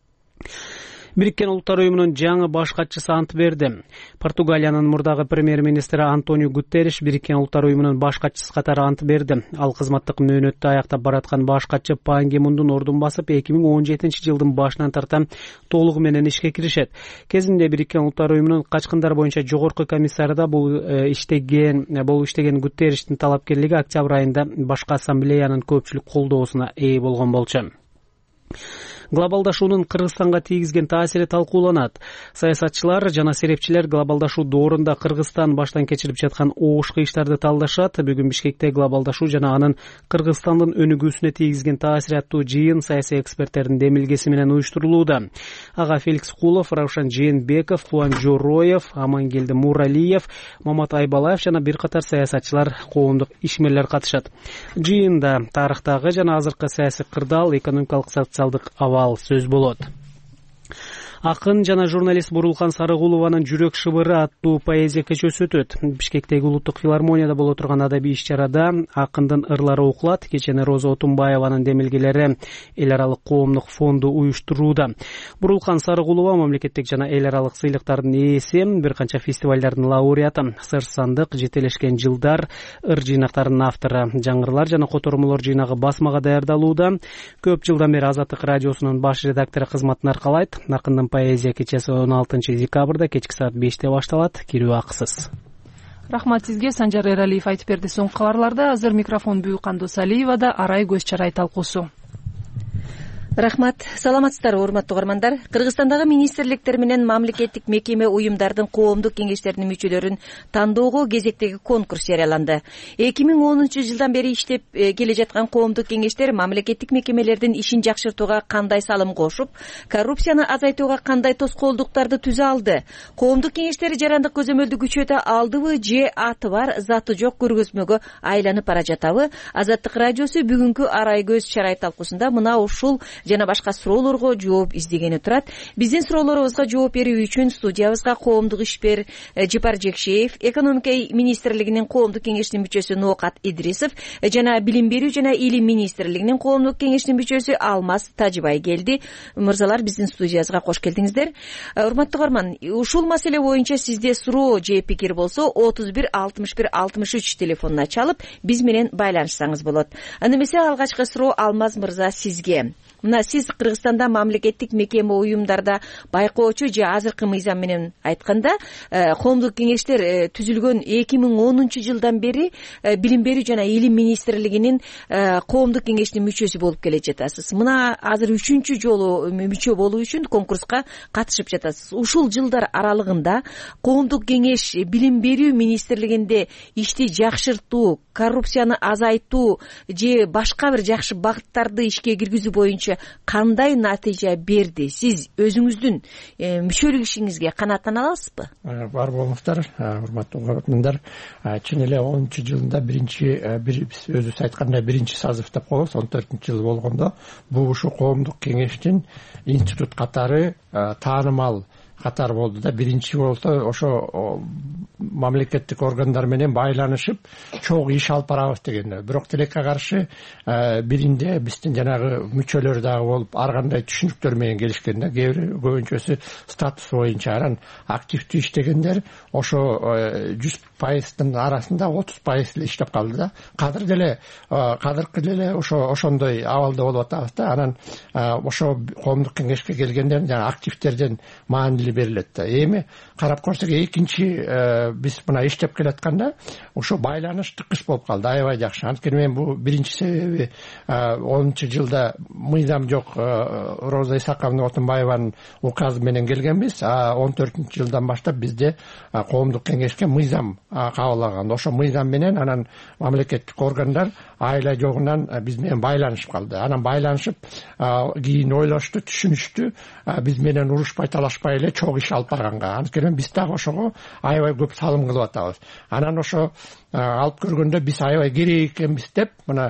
Бириккен Улуттар уюмунун жаңы баш катчысы ант берди. Португалиянын мурдагы премьер-министри Антонио Гутерриш Бириккен Улуттар уюмунун баш катчысы катары ант берди. Ал кызматтык мөөнөттү аяктап бараткан баш катчы Пан Ги Мундун ордун басып 2017 жылдын башынан тарта толугу менен ишке киришет. Кезинде Бириккен Улуттар уюмунун качкындар боюнча жогорку комиссары да бул иштеген Гутерриштин талапкерлиги октябрь айында башкы ассамблеянын көпчүлүк колдоосуна ээ болгон болчу. Глобалдашуунун Кыргызстанга тийгизген таасири талкууланат. Саясатчылар жана серепчилер глобалдашуу доорунда Кыргызстан баштан кечирип жаткан оошку иштарды талдашат. Бүгүн Бишкекте глобалдашуу жана анын Кыргызстандын өнүгүүсүнө тийгизген таасири аттуу жыйын саясий эксперттердин демилгеси менен уюштурулууда. Ага Феликс Кулов, Раушан Жээнбеков, Кубанжо Роев, Амангелди Муралиев, Мамат Айбалаев жана бир катар саясатчылар, коомдук ишмерлер катышат. Жыйында тарыхтагы жана азыркы саясий кырдаал, экономикалык социалдык сөз болот. Акын жана журналист Бурулкан Сарыгулованын Жүрөк шыбыры аттуу поэзия кечүүсү өтөт. Бишкектеги улуттук филармонияда боло турган адабий иш-чарада акындын ырлары окулат. Кечене Роза Отунбаеванын демилгелери эл аралык коомдук фонду уюштурууда. Бурулкан Сарыгулова мамлекеттик жана эл аралык сыйлыктардын ээси, бир канча фестивалдардын лауреаты, Сыр сандык, Жетелешкен жылдар ыр жыйнактарынын автору. Жаңырлар жана котормолор жыйнагы басмага даярдалууда. Көп жылдан бери Азаттык радиосунун баш редактору кызматын аркалайт. Акындын поэзия кечеси 16 декабрда кечки саат 5-те башталат. Кирүү акысыз. Рахмат сизге. Санжар Эралиев айтып берди соңку кабарларда. Азыр микрофон Бүйкандуу Салиевада арай көз чарай талкуусу. Рахмат. Саламатсыздарбы, урматтуу угармандар. Кыргызстандагы министрликтер менен мамлекеттик мекеме уюмдардын коомдук кеңештеринин мүчөлөрүн тандоого кезектеги конкурс жарыяланды. 2010-жылдан бери иштеп келе жаткан коомдук кеңештер мамлекеттик мекемелердин ишин жакшыртууга кандай салым кошуп, коррупцияны азайтууга кандай тоскоолдуктарды түзө алды? Коомдук кеңештер жарандык көзөмөлдү күчөтө алдыбы же аты бар, заты жок көргөзмөгө айланып бара жатабы? Азаттык радиосу бүгүнкү арай көз чарай талкуусунда мына ушул жана башка суроолорго жооп издегени турат. Биздин суроолорубузга жооп берүү үчүн студиябызга коомдук ишбер Жипар Жекшеев, экономика министрлигинин коомдук кеңешинин мүчөсү Ноокат Идрисов жана билим берүү жана илим министрлигинин коомдук кеңешинин мүчөсү Алмаз Тажыбай келди. Мырзалар, биздин студиябызга кош келдиңиздер. Урматтуу угарман, ушул маселе боюнча сизде суроо же пикир болсо 31 61 63 телефонуна чалып биз менен байланышсаңыз болот. Аны эмесе алгачкы суроо Алмаз мырза сизге. Мына сиз Кыргызстанда мамлекеттик мекеме уюмдарда байкоочу же азыркы мыйзам менен айтканда коомдук кеңештер түзүлгөн 2010-жылдан бери билим берүү жана илим министрлигинин коомдук кеңешинин мүчөсү болуп келе жатасыз. Мына азыр 3-чү жолу мүчө болуу үчүн конкурска катышып жатасыз. Ушул жылдар аралыгында коомдук кеңеш билим берүү министрлигинде ишти жакшыртуу, коррупцияны азайтуу же башка бир жакшы багыттарды ишке киргизүү боюнча кандай натыйжа берди? Сиз өзүңүздүн мүчөлүк ишиңизге канааттана аласызбы? Бар болуңуздар, урматтуу угармандар. Чын эле 10-жылында биз өзүбүз айткандай биринчи созыв деп коебуз, 14-жыл болгондо бул ушу коомдук кеңештин институт катары таанымал катар болду да. Биринчи болсо ошо мамлекеттик органдар менен байланышып чогуу иш алып барабыз деген. Бирок тилекке каршы биринде биздин жанагы мүчөлөр дагы болуп ар кандай түшүнүктөр менен келишкен да. Көбүнчөсү статус боюнча анан активдүү иштегендер ошо 100%дын арасында 30% эле иштеп калды да. Кадыркы деле ошондой абалда болуп атабыз да. Анан ошо коомдук кеңешке келгендер жана активдерден маанилүү берилет да. Эми карап көрсөк экинчи биз мына иштеп келатканда ошо байланыш тыкыш болуп калды, аябай жакшы. Анткени мен бул биринчи себеби 10-жылда мыйзам жок, Роза Исаковна Отунбаеванын указы менен келгенбиз. 14-жылдан баштап бизде коомдук кеңешке мыйзам кабыл алган. Ошо мыйзам менен анан мамлекеттик органдар айла жогунан биз менен байланышып калды. Анан байланышып кийин ойлошту, түшүнүштү, биз менен урушпай талашпай эле чогуу иш алып барганга. Анткени биз дагы ошого аябай көп салым кылып атабыз. Анан ошо алып көргөндө биз аябай керек экенбиз деп мына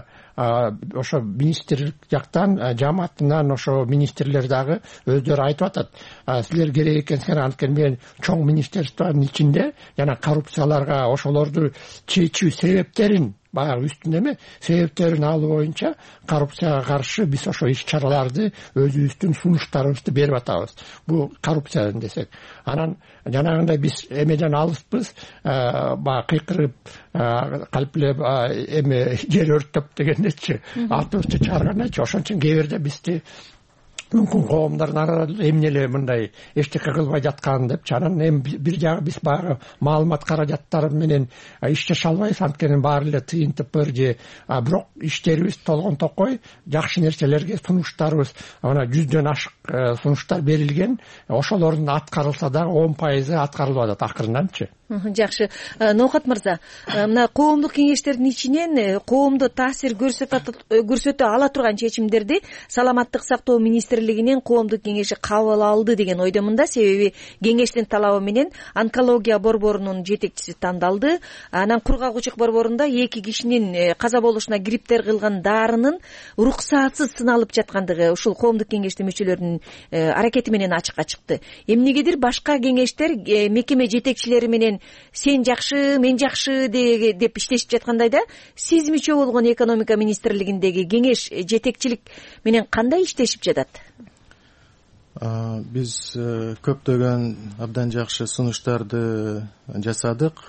ошо министрлик жактан, жамаатынан ошо министрлер дагы өздөрү айтып атат. Силер керек экенсиңер, анткени мен чоң министрликтин ичинде жана коррупцияларга ошолорду чечүү себептерин баягы үстүндө эме себептерин алуу боюнча коррупцияга каршы биз ошо иш чараларды өзүбүздүн сунуштарыбызды берип атабыз. Бул коррупциядан десек. Анан жанагындай биз эмеден алыспыз, баягы кыйкырып калп эле эме жер өрттөп дегендечи, атыбызды чыгаргандачы. Ошон үчүн кээ бирде бизди мүмкүн коомдардын арасында эмне эле мындай эчтеке кылбай жаткан депчи. Анан эми бир жагы биз баягы маалымат каражаттары менен иш жаша албайбыз, анткени баары эле тыйын тыпыр же. Бирок иштерибиз толгон токой, жакшы нерселерге сунуштарыбыз мына 100дөн ашык сунуштар берилген. Ошолордун аткарылса дагы 10% аткарылып атат акырынданчы. Жакшы. Ноокат мырза, мына коомдук кеңештердин ичинен коомдо таасир көрсөтө ала турган чечимдерди саламаттык сактоо министрлигинин коомдук кеңеши кабыл алды деген ойдомун да. Себеби кеңештин талабы менен онкология борборунун жетекчиси тандалды. Анан кургагучулук борборунда 2 кишинин каза болушуна кириптер кылган дарынын уруксатсыз сыналып жаткандыгы ушул коомдук кеңештин мүчөлөрүнүн аракети менен ачыкка чыкты. Эмнегедир башка кеңештер мекеме жетекчилери менен сен жакшы, мен жакшы деп иштешип жаткандай да. Сиз мүчө болгон экономика министрлигиндеги кеңеш жетекчилик менен кандай иштешип жатат? Биз көптөгөн абдан жакшы сунуштарды жасадык.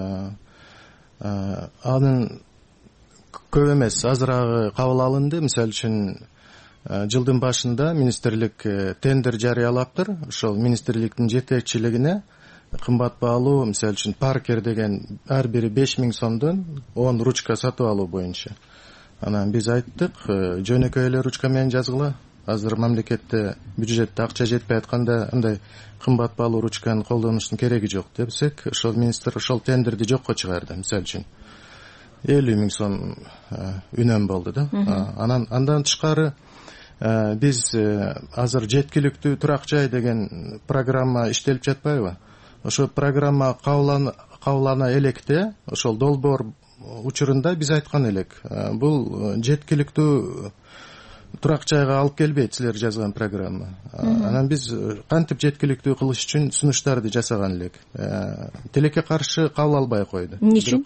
Анын көп эмес, азырагы кабыл алынды. Мисалы үчүн жылдын башында министрлик тендер жарыялаптыр. Ошол министрликтин жетекчилигине кымбат баалуу, мисалы үчүн Паркер деген ар бири 5000 сомдон 10 ручка сатып алуу боюнча. Анан биз айттык, жөнөкөй эле ручка менен жазгыла, азыр мамлекетте бюджетте акча жетпей атканда андай кымбат баалуу ручканы колдонуштун кереги жок десек, ошол министр ошол тендерди жокко чыгарды. Мисалы үчүн 50 000 сом үнөм болду да. Андан тышкары биз азыр жеткиликтүү турак жай деген программа иштелип жатпайбы? Ошол программа кабылана электе, ошол долбоор учурунда биз айткан элек, бул жеткиликтүү турак жайга алып келбейт силер жазган программа. Анан биз кантип жеткиликтүү кылыш үчүн сунуштарды жасаган элек. Тилекке каршы кабыл албай койду. Эмне үчүн?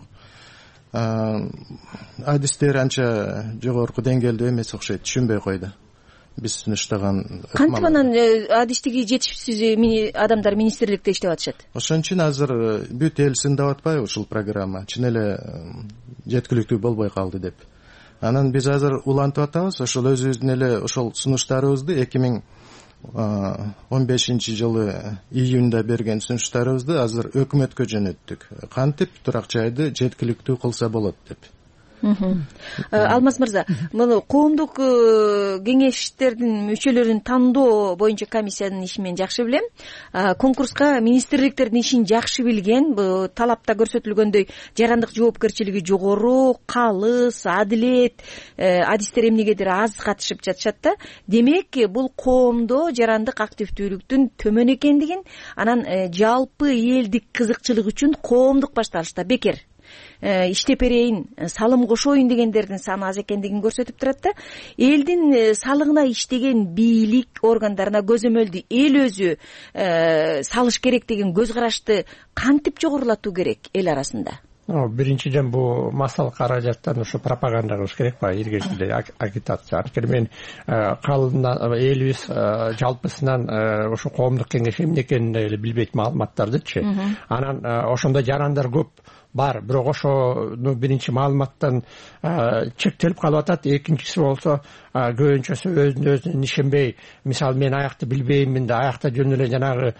Адистер анча жогорку деңгээлде эмес окшойт, түшүнбөй койду. Биз сунуштаган кантип анан адистиги жетишсиз адамдар министрликте иштеп атышат? Ошон үчүн азыр бүт эл сындап атпайбы ушул программа? Чын эле жеткиликтүү болбой калды деп. Анан биз азыр улантып атабыз, ошол өзүбүздүн эле ошол сунуштарыбызды 2015 жылы июнда берген сунуштарыбызды азыр өкмөткө жөнөттүк. Кантип турак жайды жеткиликтүү кылса болот деп. Алмаз мырза, муну коомдук кеңештердин мүчөлөрүн тандоо боюнча комиссиянын ишин мен жакшы билем. Конкурска министрликтердин ишин жакшы билген, талапта көрсөтүлгөндөй жарандык жоопкерчилиги жогору, калыс, адилет, адистер эмнегедир аз катышып жатышат да. Демек, бул коомдо жарандык активдүүлүктүн төмөн экендигин, анан жалпы элдик кызыкчылык үчүн коомдук башталышта бекер иштеп берейин, салым кошоюн дегендердин саны аз экендигин көрсөтүп турат да. Элдин салыгына иштеген бийлик органдарына көзөмөлдү эл өзү салыш керек деген көз карашты кантип жогорулатуу керек эл арасында? Биринчиден бул массалык каражаттан ушу пропаганда кылыш керек ба, иргечилде агитация. Анткени мен элибиз жалпысынан ушу коомдук кеңеш эмне экенин эле билбейт маалыматтардычы. Анан ошондо жарандар көп бар, бирок ошону биринчи маалыматтан чектелип калып атат. Экинчиси болсо көбүнчөсү өзүнө ишенбей, мисалы мен аякты билбеймин да, аякта жөн эле жанагы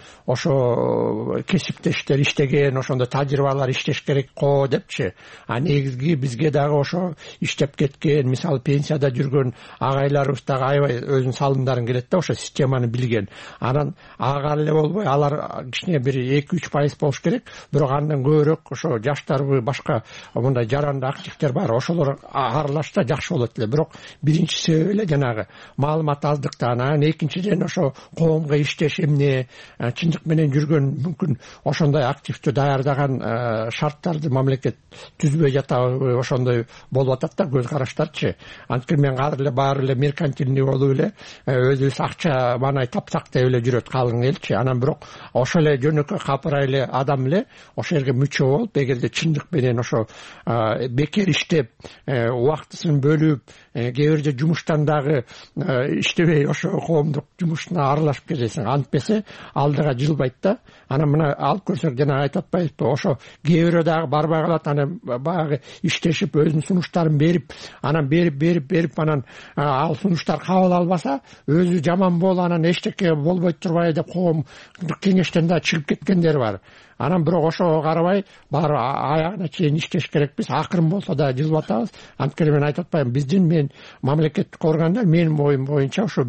ошо кесиптештер иштеген, ошондо тажрыйбалар иштеш керек го депчи. Негизги бизге дагы ошо иштеп кеткен, мисалы пенсияда жүргөн агайларыбыз дагы аябай өзүнүн салымдарын келет да, ошо системаны билген. Анан ага эле болбой, алар кичине бир 2-3% болуш керек, бирок андан көбүрөөк ошо жаштарбы, башка мындай жаранды активдер бар, ошолор аралашса жакшы болот эле. Бирок биринчи себеп эле жанагы маалымат аздыктан, анан экинчиден ошо коомго иштеш эмне, чындык менен жүргөн мүмкүн ошондой активдүү даярдаган шарттарды мамлекет түзбөй жатабы, ошондой болуп атат да көз караштарчы. Анткени мен азыр эле баары эле меркантилный болуп эле өзүбүз акча маанай тапсак деп эле жүрөт калың элчи. Анан бирок ошо эле жөнөкөй капырай эле адам эле ошол жерге мүчө болуп, эгерде чындык менен ошо бекер иштеп, убактысын бөлүп, кээ бирде жумуштан дагы иштебей ошо коомдук жумушуна аралашып кетесиң, антпесе алдыга жылбайт да. Анан мына алып көрсөк, жана айтып атпайбызбы, ошо кээ бирөө дагы барбай калат, анан баягы иштешип өзүнүн сунуштарын берип, анан берип анан ал сунуштар кабыл албаса, өзү жаман болуп, анан эчтеке болбой турбай деп коомдук кеңештен да чыгып кеткендер бар. Анан бирок ошого карабай баары аягына чейин иштеш керекпиз. Акырын болсо да жылып атабыз. Анткени мен айтып атпаймын, мен мамлекеттик органдар менин оюм боюнча ошо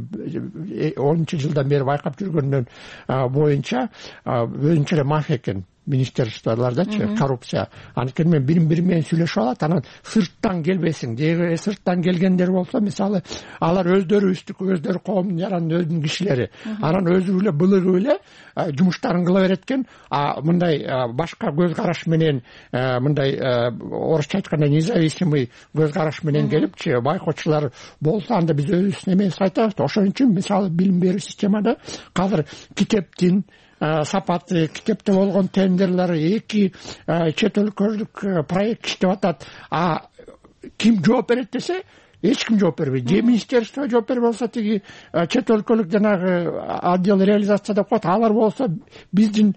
10 жылдан бери байкап жүргөндөн боюнча өзүнчө эле мафия экен. Министрликтерлардачы коррупция. Анткени мен бири менен сүйлөшүп алат, анан сырттан келбесиң. Деги сырттан келгендер болсо, мисалы, алар өздөрү коомдун жарандын өзүнүн кишилери. Анан өзү эле былыгып эле жумуштарын кыла берет экен. Мындай башка көз караш менен, мындай орусча айтканда независимый көз караш менен келипчи, байкоочулар болсо, анда биз өзүбүздүн эмебизди айтабыз. Ошон үчүн мисалы билим берүү системада казыр китептин сапаты, китепте болгон тендерлер, 2 чет өлкөлүк проект иштеп атат. Ким жооп берет десе, эч ким жооп бербейт. Же министерство жооп бербей болсо, тиги чет өлкөлүк жанагы отдел реализация деп коет, алар болсо биздин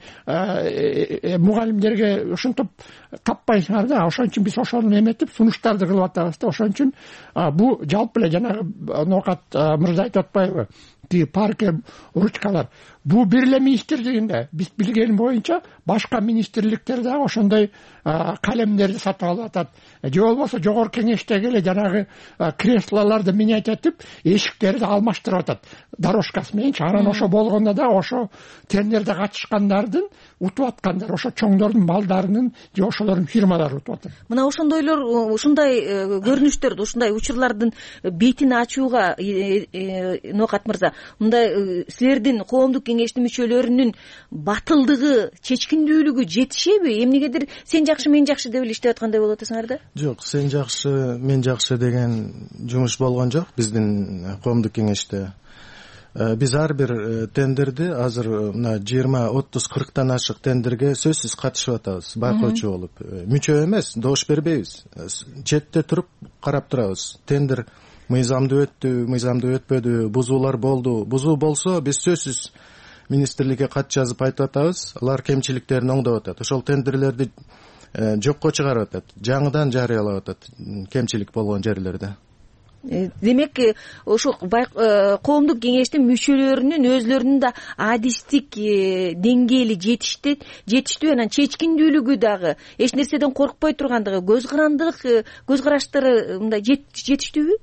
мугалимдерге ушинтип таппайсыңар да. Ошон үчүн биз ошону эметип сунуштарды кылып атабыз да. Ошон үчүн бул жалпы эле жанагы Ноокат мырза айтып атпайбы? Парке ручкалар. бул бир эле министрлигинде биз билген боюнча башка министрликтер дагы ошондой калемдерди сатып алып атат, же болбосо жогорку кеңештеги эле жанагы креслолорду менять этип эшиктерди алмаштырып атат дорожкасы мененчи. Анан ошо болгондо да ошо тендерде катышкандардын утуп аткандар, ошо чоңдордун балдарынын же ошолордун фирмалары утуп атат. Мына ошондойлор, ушундай көрүнүштөрдү, ушундай учурлардын бетин ачууга Ноокат мырза, мындай силердин коомдук кеңештин мүчөлөрүнүн батылдыгы, чечкиндүүлүгү жетишеби? Эмнегедир сен жакшы, мен жакшы деп эле иштеп аткандай болуп атасыңар да? Жок, сен жакшы, мен жакшы деген жумуш болгон жок биздин коомдук кеңеште. Биз ар бир тендерди азыр мына 20-30-40тан ашык тендерге сөзсүз катышып атабыз, байкоочу болуп. Мүчө эмес, добуш бербейбиз. Четте туруп карап турабыз. Тендер мыйзамдуу өттү, мыйзамдуу өтпөдү, бузуулар болду. Бузуу болсо биз сөзсүз министрликке кат жазып айтып атабыз, алар кемчиликтерин оңдоп атат. Ошол тендерлерди жокко чыгарып атат, жаңыдан жарыялап атат кемчилик болгон жерлерде. Демек, ошо коомдук кеңештин мүчөлөрүнүн өзлөрүнүн да адистик деңгээли жетиштүү, анан чечкиндүүлүгү дагы, эч нерседен коркпой тургандыгы, көз караштары мындай жетиштүүбү?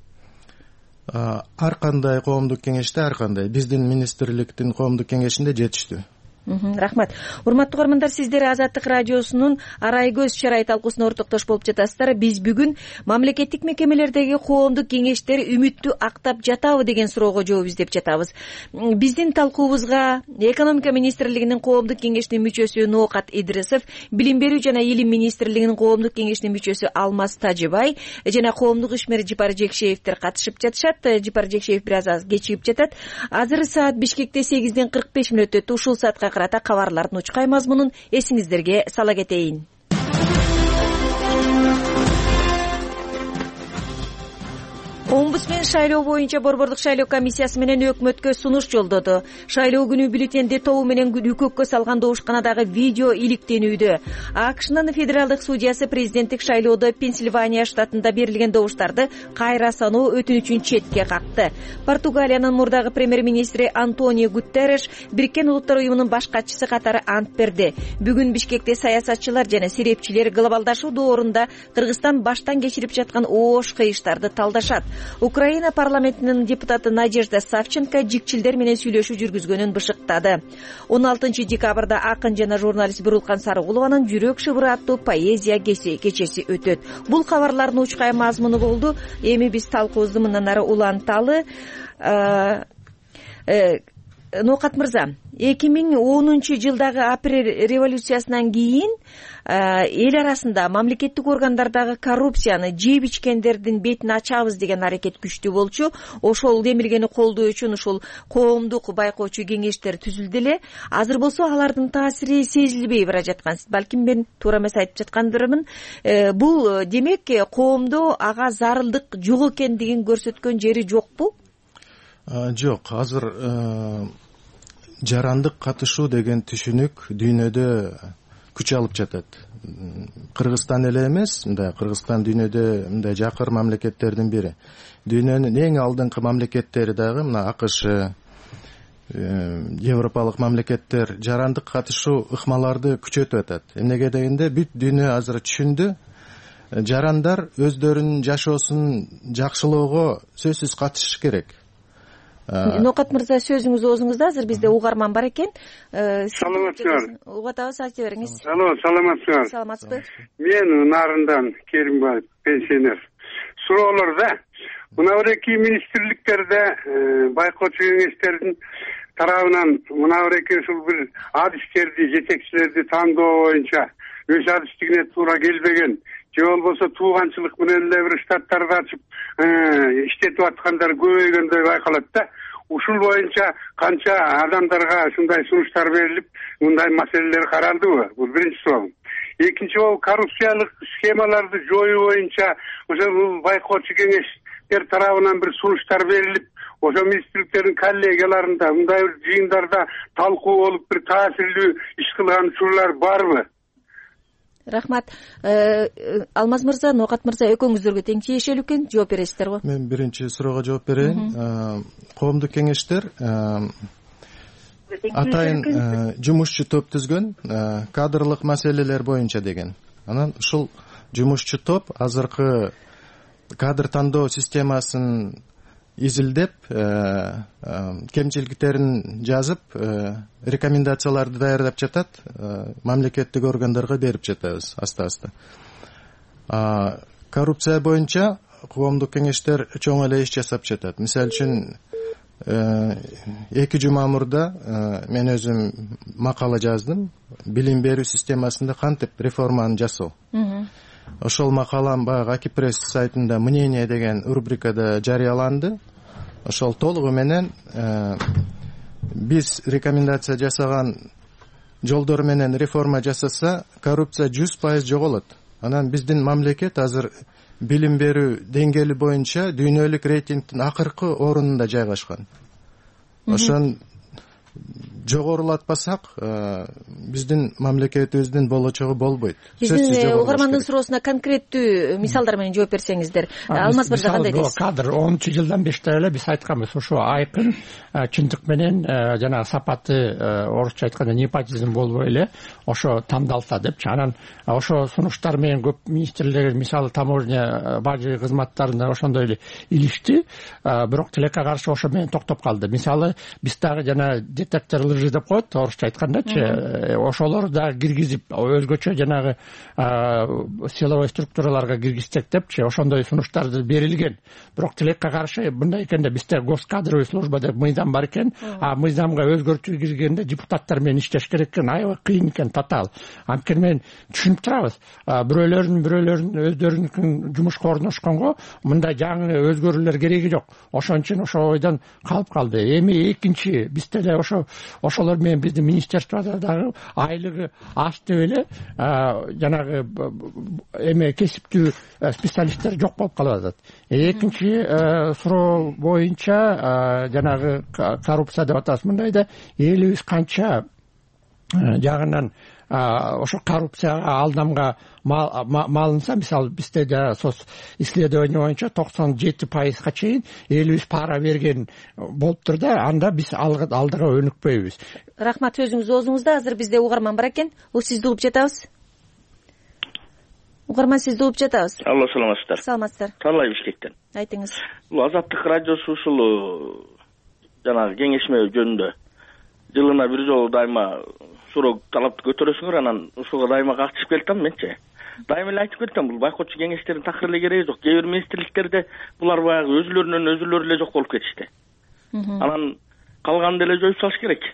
Ар кандай коомдук кеңеште ар кандай, биздин министрликтин коомдук кеңешинде жетиштүү. Рахмат. Урматтуу угармандар, сиздер Азаттык радиосунун Арай көз чарай талкуусуна ортоктош болуп жатасыздар. Биз бүгүн мамлекеттик мекемелердеги коомдук кеңештер үмүттү актап жатабы деген суроого жооп издеп жатабыз. Биздин талкуубузга экономика министрлигинин коомдук кеңештин мүчөсү Ноокат Идрисов, билим берүү жана илим министрлигинин коомдук кеңештин мүчөсү Алмаз Тажыбай жана коомдук ишмер Жипар Жекшеевдер катышып жатышат. Жипар Жекшеев бир аз кечигип жатат. Азыр саат Бишкекте 8:45 өтөт. Ушул саатка карата кабарлардын учкай мазмунун эсиңиздерге сала кетейин. Омбудсмен шайлоо боюнча Борбордук шайлоо комиссиясы менен өкмөткө сунуш жолдоду. Шайлоо күнү бюллетенди тобу менен үкөккө салган добушканадагы видео иликтенүүдө. АКШнын федералдык судьясы президенттик шайлоодо Пенсильвания штатында берилген добуштарды кайра саноо өтүнүчүн четке какты. Португалиянын мурдагы премьер-министри Антонио Гутерреш Бириккен Улуттар уюмунун баш катчысы катары ант берди. Бүгүн Бишкекте саясатчылар жана серепчилер глобалдашуу доорунда Кыргызстан баштан кечирип жаткан оош кыйыштарды талдашат. Украина парламентинин депутаты Надежда Савченко жикчилдер менен сүйлөшүү жүргүзгөнүн бышыктады. 16 декабрда акын жана журналист Бурулкан Сарыгулованын Жүрөк шыбыры аттуу поэзия кечеси өтөт. Бул кабарлардын учкай мазмуну болду. Эми биз талкуубузду мындан ары уланталы. Ноокат мырза, 2010 жылдагы апрель революциясынан кийин эл арасында мамлекеттик органдардагы коррупцияны жеп ичкендердин бетин ачабыз деген аракет күчтүү болчу. Ошол демилгени колдоо үчүн ушул коомдук байкоочу кеңештер түзүлдү эле. Азыр болсо алардын таасири сезилбей бара жаткан. Балким мен туура эмес айтып жаткандырмын. Бул демек коомдо ага зарылдык жок экендигин көрсөткөн жери жокпу? Жок, азыр жарандык катышуу деген түшүнүк дүйнөдө күч алып жатат. Кыргызстан эле эмес, мындай Кыргызстан дүйнөдө мындай жакыр мамлекеттердин бири. Дүйнөнүн эң алдыңкы мамлекеттери дагы мына АКШ, европалык мамлекеттер жарандык катышуу ыкмаларды күчөтүп атат. Эмнеге дегенде бүт дүйнө азыр түшүндү. Жарандар өздөрүнүн жашоосун жакшылоого сөзсүз катышыш керек. Ноокат мырза, сөзүңүз оозуңузда, азыр бизде угарман бар экен. Саламатсызбы? Угатабыз, айта бериңиз. Саламатсызбы? Саламатсызбы? Мен Нарындан Керимбаев, пенсионер. Суроолордо мына бир эки министрликтерде байкоочу кеңештердин тарабынан мына бир эки ушул бир адистерди, жетекчилерди тандоо боюнча өз адистигине туура келбеген, же болбосо тууганчылык менен эле бир штаттарды ачып иштетип аткандар көбөйгөндөй байкалат да. Ушул боюнча канча адамдарга ушундай сунуштар берилип, мындай маселелер каралдыбы? Бул биринчи суроом. Экинчи бол коррупциялык схемаларды жоюу боюнча ошол байкоочу кеңештер тарабынан бир сунуштар берилип, ошо министрликтердин коллегияларында мындай бир жыйындарда талкуу болуп бир таасирлүү иш кылган учурлар барбы? Рахмат. Алмаз мырза, Ноокат мырза, экөөңүздөргө тең тиешелүү экен, жооп бересиздер го. Мен биринчи суроого жооп берейин. Коомдук кеңештер атайын жумушчу топ түзгөн, кадрлык маселелер боюнча деген. Анан ушул жумушчу топ азыркы кадр тандоо системасын изилдеп, кемчиликтерин жазып, рекомендацияларды даярдап жатат, мамлекеттик органдарга берип жатабыз аста-аста. Коррупция боюнча коомдук кеңештер чоң эле иш жасап жатат. Мисалы үчүн 2 жума мурда мен өзүм макала жаздым. Билим берүү системасында кантип реформаны жасоо. Ошол макалам баягы Акипресс сайтында мнение деген рубрикада жарыяланды. Ошол толугу менен биз рекомендация жасаган жолдор менен реформа жасаса, коррупция 100% жоголот. Анан биздин мамлекет азыр билим берүү деңгээли боюнча дүйнөлүк рейтингдин акыркы орунунда жайгашкан. Ошон жогорулатпасак, биздин мамлекетибиздин болочогу болбойт. Биздин угармандын суроосуна конкреттүү мисалдар менен жооп берсеңиздер. Алмаз мырза кандай дейсиз? Кадр 10-жылдан бери эле биз айтканбыз, ошо айкын чындык менен жана сапаты, орусча айтканда непотизм болбой эле ошо тандалса депчи. Анан ошо сунуштар менен көп министрлер, мисалы таможня бажы кызматтарында ошондой эле илишти, бирок тилекке каршы ошо менен токтоп калды. Мисалы биз дагы жана детектор лжи деп коет, орусча айткандачы, ошолор да киргизип, өзгөчө жанагы силовой структураларга киргизсек депчи, ошондой сунуштар берилген. Бирок тилекке каршы мындай экенде, бизде госкадровый служба деп мыйзам бар экен, мыйзамга өзгөртүү киргизгенде депутаттар менен иштеш керек экен, аябай кыйын экен, татаал. Анткени мен түшүнүп турабыз, бирөөлөрүн өздөрүнүн жумушка орношконго мындай жаңы өзгөрүүлөр кереги жок. Ошон үчүн ошо ойдон калып калды. Эми экинчи бизде эле ошолор менен биздин министерстводо дагы айлыгы аз деп эле жанагы эме кесиптүү специалисттер жок болуп калып атат. Экинчи суроо боюнча жанагы коррупция деп атабыз, мындайда элибиз канча жагынан ошо коррупцияга алдамга малынса, мисалы бизде да соц исследование боюнча 97%га чейин элибиз пара берген болуптур да, анда биз алдыга өнүкпөйбүз. Рахмат, сөзүңүз оозуңузда. Азыр бизде угарман бар экен. Сизди угуп жатабыз. Угарман, сизди угуп жатабыз. Алло, саламатсыздар. Саламатсыздар. Талай Бишкектен. Айтыңыз. Бул Азаттык радиосу ушул жанагы кеңешме жөнүндө жылына бир жолу дайыма суроо талапты көтөрөсүңөр, анан ушуга дайыма катышып келатам менчи. Дайыма эле айтып келатам, бул байкоочу кеңештердин такыр эле кереги жок. Кээ бир министрликтерде булар баягы өзүлөрүнөн эле жок болуп кетишти. Анан калганды эле жоюп салыш керек.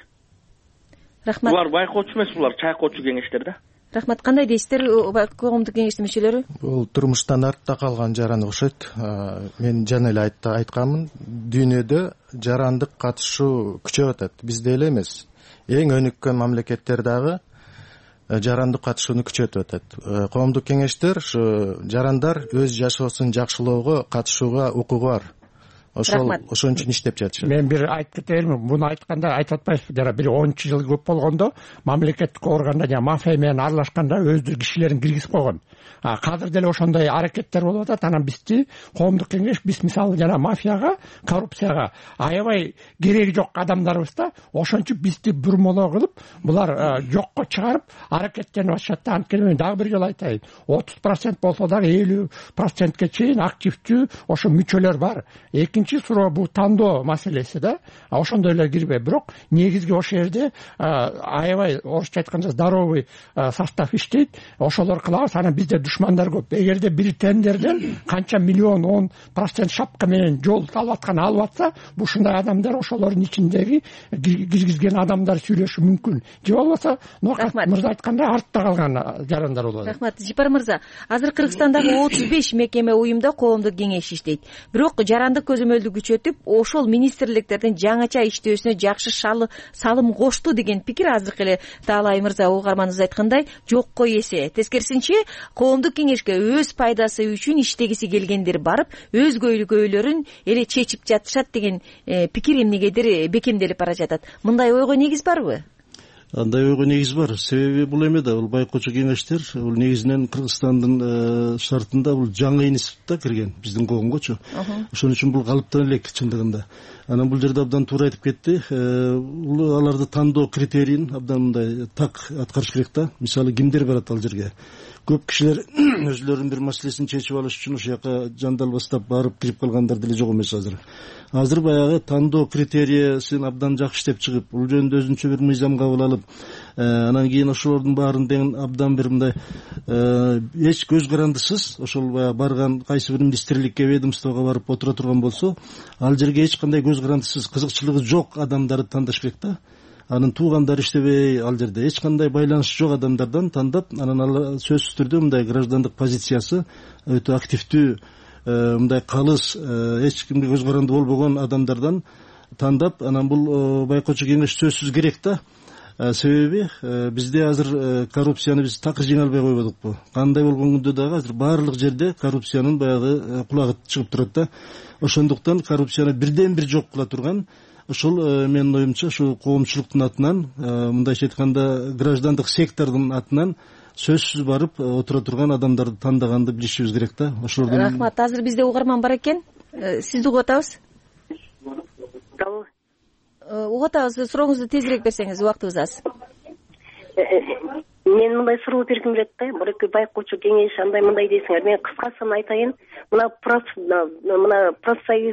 Рахмат. Булар байкоочу эмес, булар чайкоочу кеңештер да. Рахмат. Кандай дейсиздер, коомдук кеңештин мүчөлөрү? Бул турмуштан артта калган жаран окшойт. Мен жана эле айтканмын, дүйнөдө жарандык катышуу күчөп атат. Бизде эле эмес, эң өнүккөн мамлекеттер дагы жарандык катышууну күчөтүп атат. Коомдук кеңештер ушу жарандар өз жашоосун жакшылоого катышууга укугу бар. Ошон үчүн иштеп жатышат. Мен бир айтып кетейинби, муну айтканда айтып атпайсызбы, жана бир 10 жыл көп болгондо мамлекеттик органда жана мафия менен аралашканда өздүк кишилерин киргизип койгон. Азыр деле ошондой аракеттер болуп атат. Анан бизди коомдук кеңеш, биз мисалы жана мафияга, коррупцияга аябай кереги жок адамдарбыз да, ошон үчүн бизди бурмолоо кылып, булар жокко чыгарып аракеттенип атышат да. Анткени мен дагы бир жолу айтайын, 30% болсо дагы 50%ке чейин активдүү ошо мүчөлөр бар. Экинчи суроо бул тандоо маселеси да. Ошондой эле кирбей, бирок негизги ошол жерде аябай орусча айтканда здоровый состав иштейт. Ошолор кылабыз. Анан бизде душмандар көп. Эгерде бир тендерден канча миллион 10% шапка менен жол алып аткан алып атса, бул ушундай адамдар ошолордун ичиндеги киргизген адамдар сүйлөшүшү мүмкүн. Же болбосо Нокат мырза айткандай артта калган жарандар болот. Рахмат. Жипар мырза, азыр Кыргызстандагы 35 мекеме уюмда коомдук кеңеш иштейт. Бирок жарандык көзөмөлдү күчөтүп, ошол министрликтердин жаңача иштөөсүнө жакшы салым кошту деген пикир азыркы эле Таалай мырза угарманыбыз айткандай жокко эсе. Тескерисинче, коомдук кеңешке өз пайдасы үчүн иштегиси келгендер барып, өз көйлөрүн эле чечип жатышат деген пикир эмнегедир бекемделип бара жатат. Мындай ойго негиз барбы? андай ойго негиз бар. Себеби бул эме да, бул байкоочу кеңештер бул негизинен Кыргызстандын шартында бул жаңы институтта кирген биздин коомгочу. Ошон үчүн бул калыптан элек чындыгында. Анан бул жерде абдан туура айтып кетти. Бул аларды тандоо критерийин абдан мындай так аткарыш керек да. Мисалы кимдер барат ал жерге? Көп кишилер өзлөрүнүн бир маселесин чечип алыш үчүн ошол жака жандалбастап барып кирип калгандар деле жок эмес азыр. Азыр баягы тандоо критерийсин абдан жакшы иштеп чыгып, бул жөнүндө өзүнчө бир мыйзам кабыл алып, анан кийин ошолордун баарын деген абдан бир мындай эч көз карандысыз ошол баягы барган кайсы бир министрликке, ведомствого барып отура турган болсо, ал жерге эч кандай көз карандысыз, кызыкчылыгы жок адамдарды тандаш керек да. Анын туугандары иштебей, ал жерде эч кандай байланышы жок адамдардан тандап, анан ал сөзсүз түрдө мындай граждандык позициясы өтө активдүү, мындай калыс, эч кимге көз каранды болбогон адамдардан тандап, анан бул байкоочу кеңеш сөзсүз керек да. Себеби бизде азыр коррупцияны биз такыр жеңе албай койбодукпу. Кандай болгон күндө дагы азыр баардык жерде коррупциянын баягы кулагы чыгып турат да. Ошондуктан коррупцияны бирден бир жок кыла турган ошол менин оюмча ушул коомчулуктун атынан, мындайча айтканда граждандык сектордун атынан сөзсүз барып отура турган адамдарды тандаганды билишибиз керек да. Ошолордун рахмат. Азыр бизде угарман бар экен. Сизди угуп атабыз. Угуп атабыз. Сурооңузду тезирээк берсеңиз, убактыбыз аз. Мен мындай суроо бергим келет да. Буреки байкоочу кеңеш андай мындай дейсиңер. Мен кыскасын айтайын. Мына профсоюз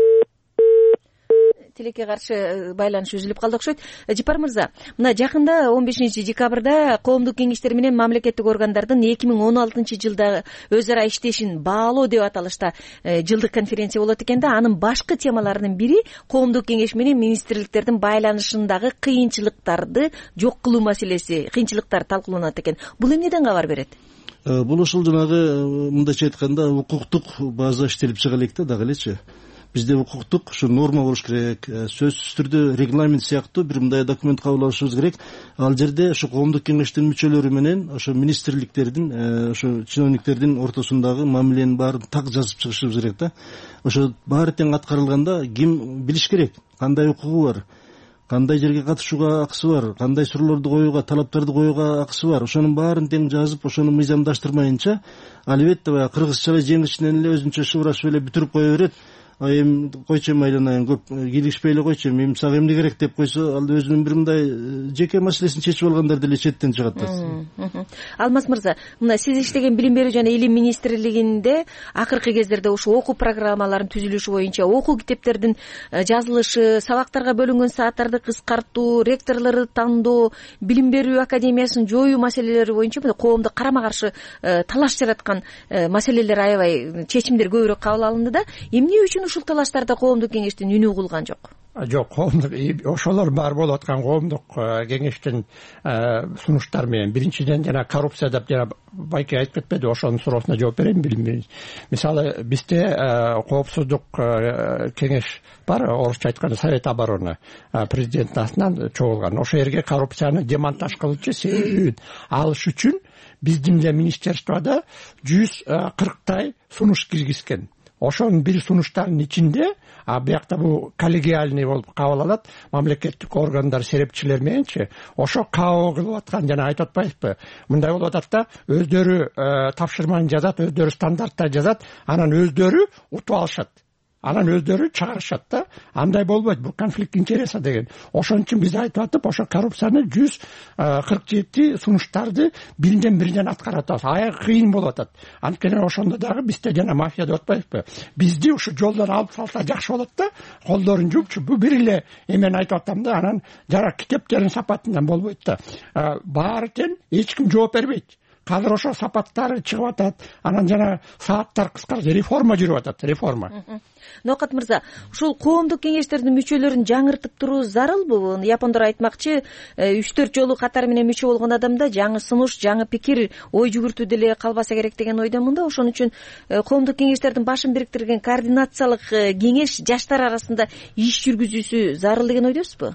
тилекке каршы байланыш үзүлүп калды окшойт. Жипар мырза, мына жакында 15-декабрда коомдук кеңештер менен мамлекеттик органдардын 2016-жылдагы өз ара иштешин баалоо деп аталышта жылдык конференция болот экен да. Анын башкы темаларынын бири коомдук кеңеш менен министрликтердин байланышындагы кыйынчылыктарды жок кылуу маселеси, кыйынчылыктар талкууланат экен. Бул эмнеден кабар берет? Бул ошол жанагы мындайча айтканда укуктук база иштелип чыга элек да дагы элечи. Бизде укуктук ушу норма болуш керек, сөзсүз түрдө регламент сыяктуу бир мындай документ кабыл алышыбыз керек. Ал жерде ошо коомдук кеңештин мүчөлөрү менен ошо министрликтердин, ошо чиновниктердин ортосундагы мамиленин баарын так жазып чыгышыбыз керек да. Ошо баары тең аткарылганда ким билиш керек, кандай укугу бар, кандай жерге катышууга акысы бар, кандай суроолорду коюуга, талаптарды коюуга акысы бар. Ошонун баарын тең жазып, ошону мыйзамдаштырмайынча, албетте баягы кыргызча жеңишинен эле өзүнчө шыбырашып эле бүтүрүп кое берет. Эми койчу айланайын, көп кийлигишпей эле койчу, эми сага эмне керек деп койсо, ал өзүнүн бир мындай жеке маселесин чечип алгандар деле четтен чыгат да. Алмаз мырза, мына сиз иштеген билим берүү жана илим министрлигинде акыркы кездерде ушу окуу программаларынын түзүлүшү боюнча окуу китептердин жазылышы, сабактарга бөлүнгөн сааттарды кыскартуу, ректорлорду тандоо, билим берүү академиясын жоюу маселелери боюнча коомдо карама каршы талаш жараткан маселелер аябай, чечимдер көбүрөөк кабыл алынды да. Эмне үчүн ушул талаштарда коомдук кеңештин үнү угулган жок? Жок, коомдук ошолор бар болуп аткан коомдук кеңештин сунуштары менен биринчиден жана коррупция деп жана байке айтып кетпеди, ошонун суроосуна жооп берейин. Мисалы бизде коопсуздук кеңеш бар, орусча айтканда Совет обороны, президенттин атынан чогулган. Ошол жерге коррупцияны демонтаж кылуучу себебин алыш үчүн биздин эле министерстводо 140 сунуш киргизген. Ошонун бир сунуштардын ичинде, биякта бул коллегиальный болуп кабыл алат, мамлекеттик органдар серепчилер мененчи, ошо кабыл кылып аткан жана айтып атпайбызбы? Мындай болуп атат да, өздөрү тапшырманы жазат, өздөрү стандарттар жазат, анан өздөрү утуп алышат. Анан өздөрү чыгарышат да. Андай болбойт, бул конфликт интереса деген. Ошон үчүн биз айтып атып, ошо коррупцияны 147 сунуштарды биринен биринен аткарып атабыз. Аябай кыйын болуп атат. Анткени ошондо дагы бизде жана мафия деп атпайбызбы? Бизди ушу жолдон алып салса жакшы болот да. Колдорун жуупчу, бул бир эле эмени айтып атам да, анан жара китептердин сапатынан болбойт да. Баары тең эч ким жооп бербейт. Казыр ошо сапаттары чыгып атат, анан жана сааттар кыскарып, реформа жүрүп атат, реформа. Ноокат мырза, ушул коомдук кеңештердин мүчөлөрүн жаңыртып туруу зарылбы? Япондор айтмакчы, 3-4 жолу катары менен мүчө болгон адамда жаңы сунуш, жаңы пикир, ой жүгүртүү деле калбаса керек деген ойдомун да. Ошон үчүн коомдук кеңештердин башын бириктирген координациялык кеңеш жаштар арасында иш жүргүзүүсү зарыл деген ойдосузбу?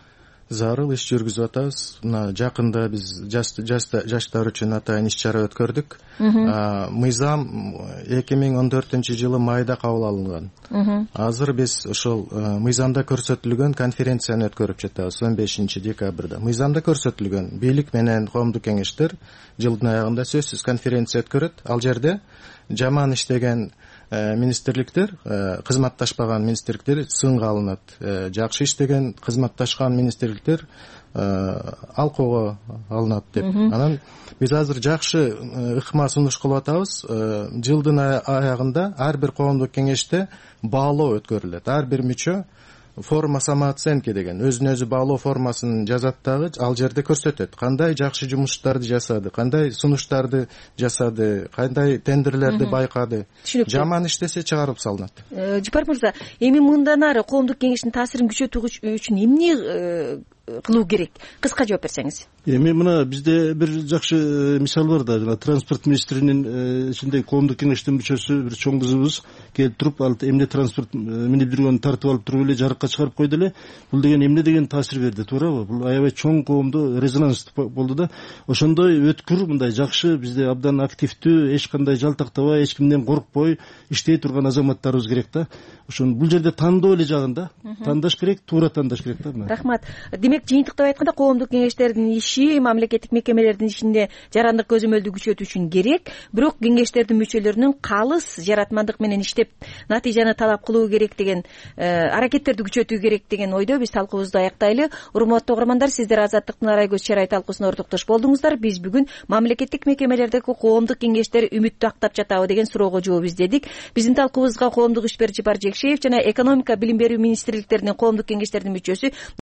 зарыл иш жүргүзүп атабыз. Мына жакында биз жаштар үчүн атайын иш чара өткөрдүк. Мыйзам 2014-жылы майда кабыл алынган. Азыр биз ошол мыйзамда көрсөтүлгөн конференцияны өткөрүп жатабыз 15 декабрда. Мыйзамда көрсөтүлгөн бийлик менен коомдук кеңештер жылдын аягында сөзсүз конференция өткөрөт. Ал жерде жаман иштеген министрликтер, кызматташпаган министрликтер сынга алынат. Жакшы иштеген, кызматташкан министрликтер алкоого алынат деп. Анан биз азыр жакшы ыкма сунуш кылып атабыз. Жылдын аягында ар бир коомдук кеңеште баалоо өткөрүлөт. Ар бир мүчө форма самооценки деген өзүн өзү баалоо формасын жазат дагы, ал жерде көрсөтөт кандай жакшы жумуштарды жасады, кандай сунуштарды жасады, кандай тендерлерди байкады. Жаман иштесе чыгарып салынат. Жапар мырза, эми мындан ары коомдук кеңештин таасирин күчөтүү үчүн эмне кылуу керек? Кыска жооп берсеңиз. Эми мына бизде бир жакшы мисал бар да, жана транспорт министринин ичинде коомдук кеңештин мүчөсү бир чоң кызыбыз келип туруп, ал эмне транспорт минип жүргөнүн тартып алып туруп эле жарыкка чыгарып койду эле. Бул деген эмне деген таасир берди, туурабы? Бул аябай чоң коомдо резонанс болду да. Ошондой өткүр, мындай жакшы, бизде абдан активдүү, эч кандай жалтактабай, эч кимден коркпой иштей турган азаматтарыбыз керек да. Ошон бул жерде тандоо эле жагында тандаш керек, туура тандаш керек да. Рахмат. Демек, жыйынтыктап айтканда, коомдук кеңештердин иши мамлекеттик мекемелердин ишинде жарандык көзөмөлдү күчөтүү үчүн керек, бирок кеңештердин мүчөлөрүнүн калыс жаратмандык менен иштеп натыйжаны талап кылуу керек деген, аракеттерди күчөтүү керек деген ойдо биз талкуубузду аяктайлы. Урматтуу угармандар, сиздер Азаттыктын Арай көз чарай талкуусуна ортоктош болдуңуздар. Биз бүгүн мамлекеттик мекемелердеги коомдук кеңештер үмүттү актап жатабы деген суроого жооп издедик. Биздин талкуубузга коомдук ишмер Жапар Жекшеев жана экономика билим берүү министрликтеринин коомдук кеңештеринин мүчөсү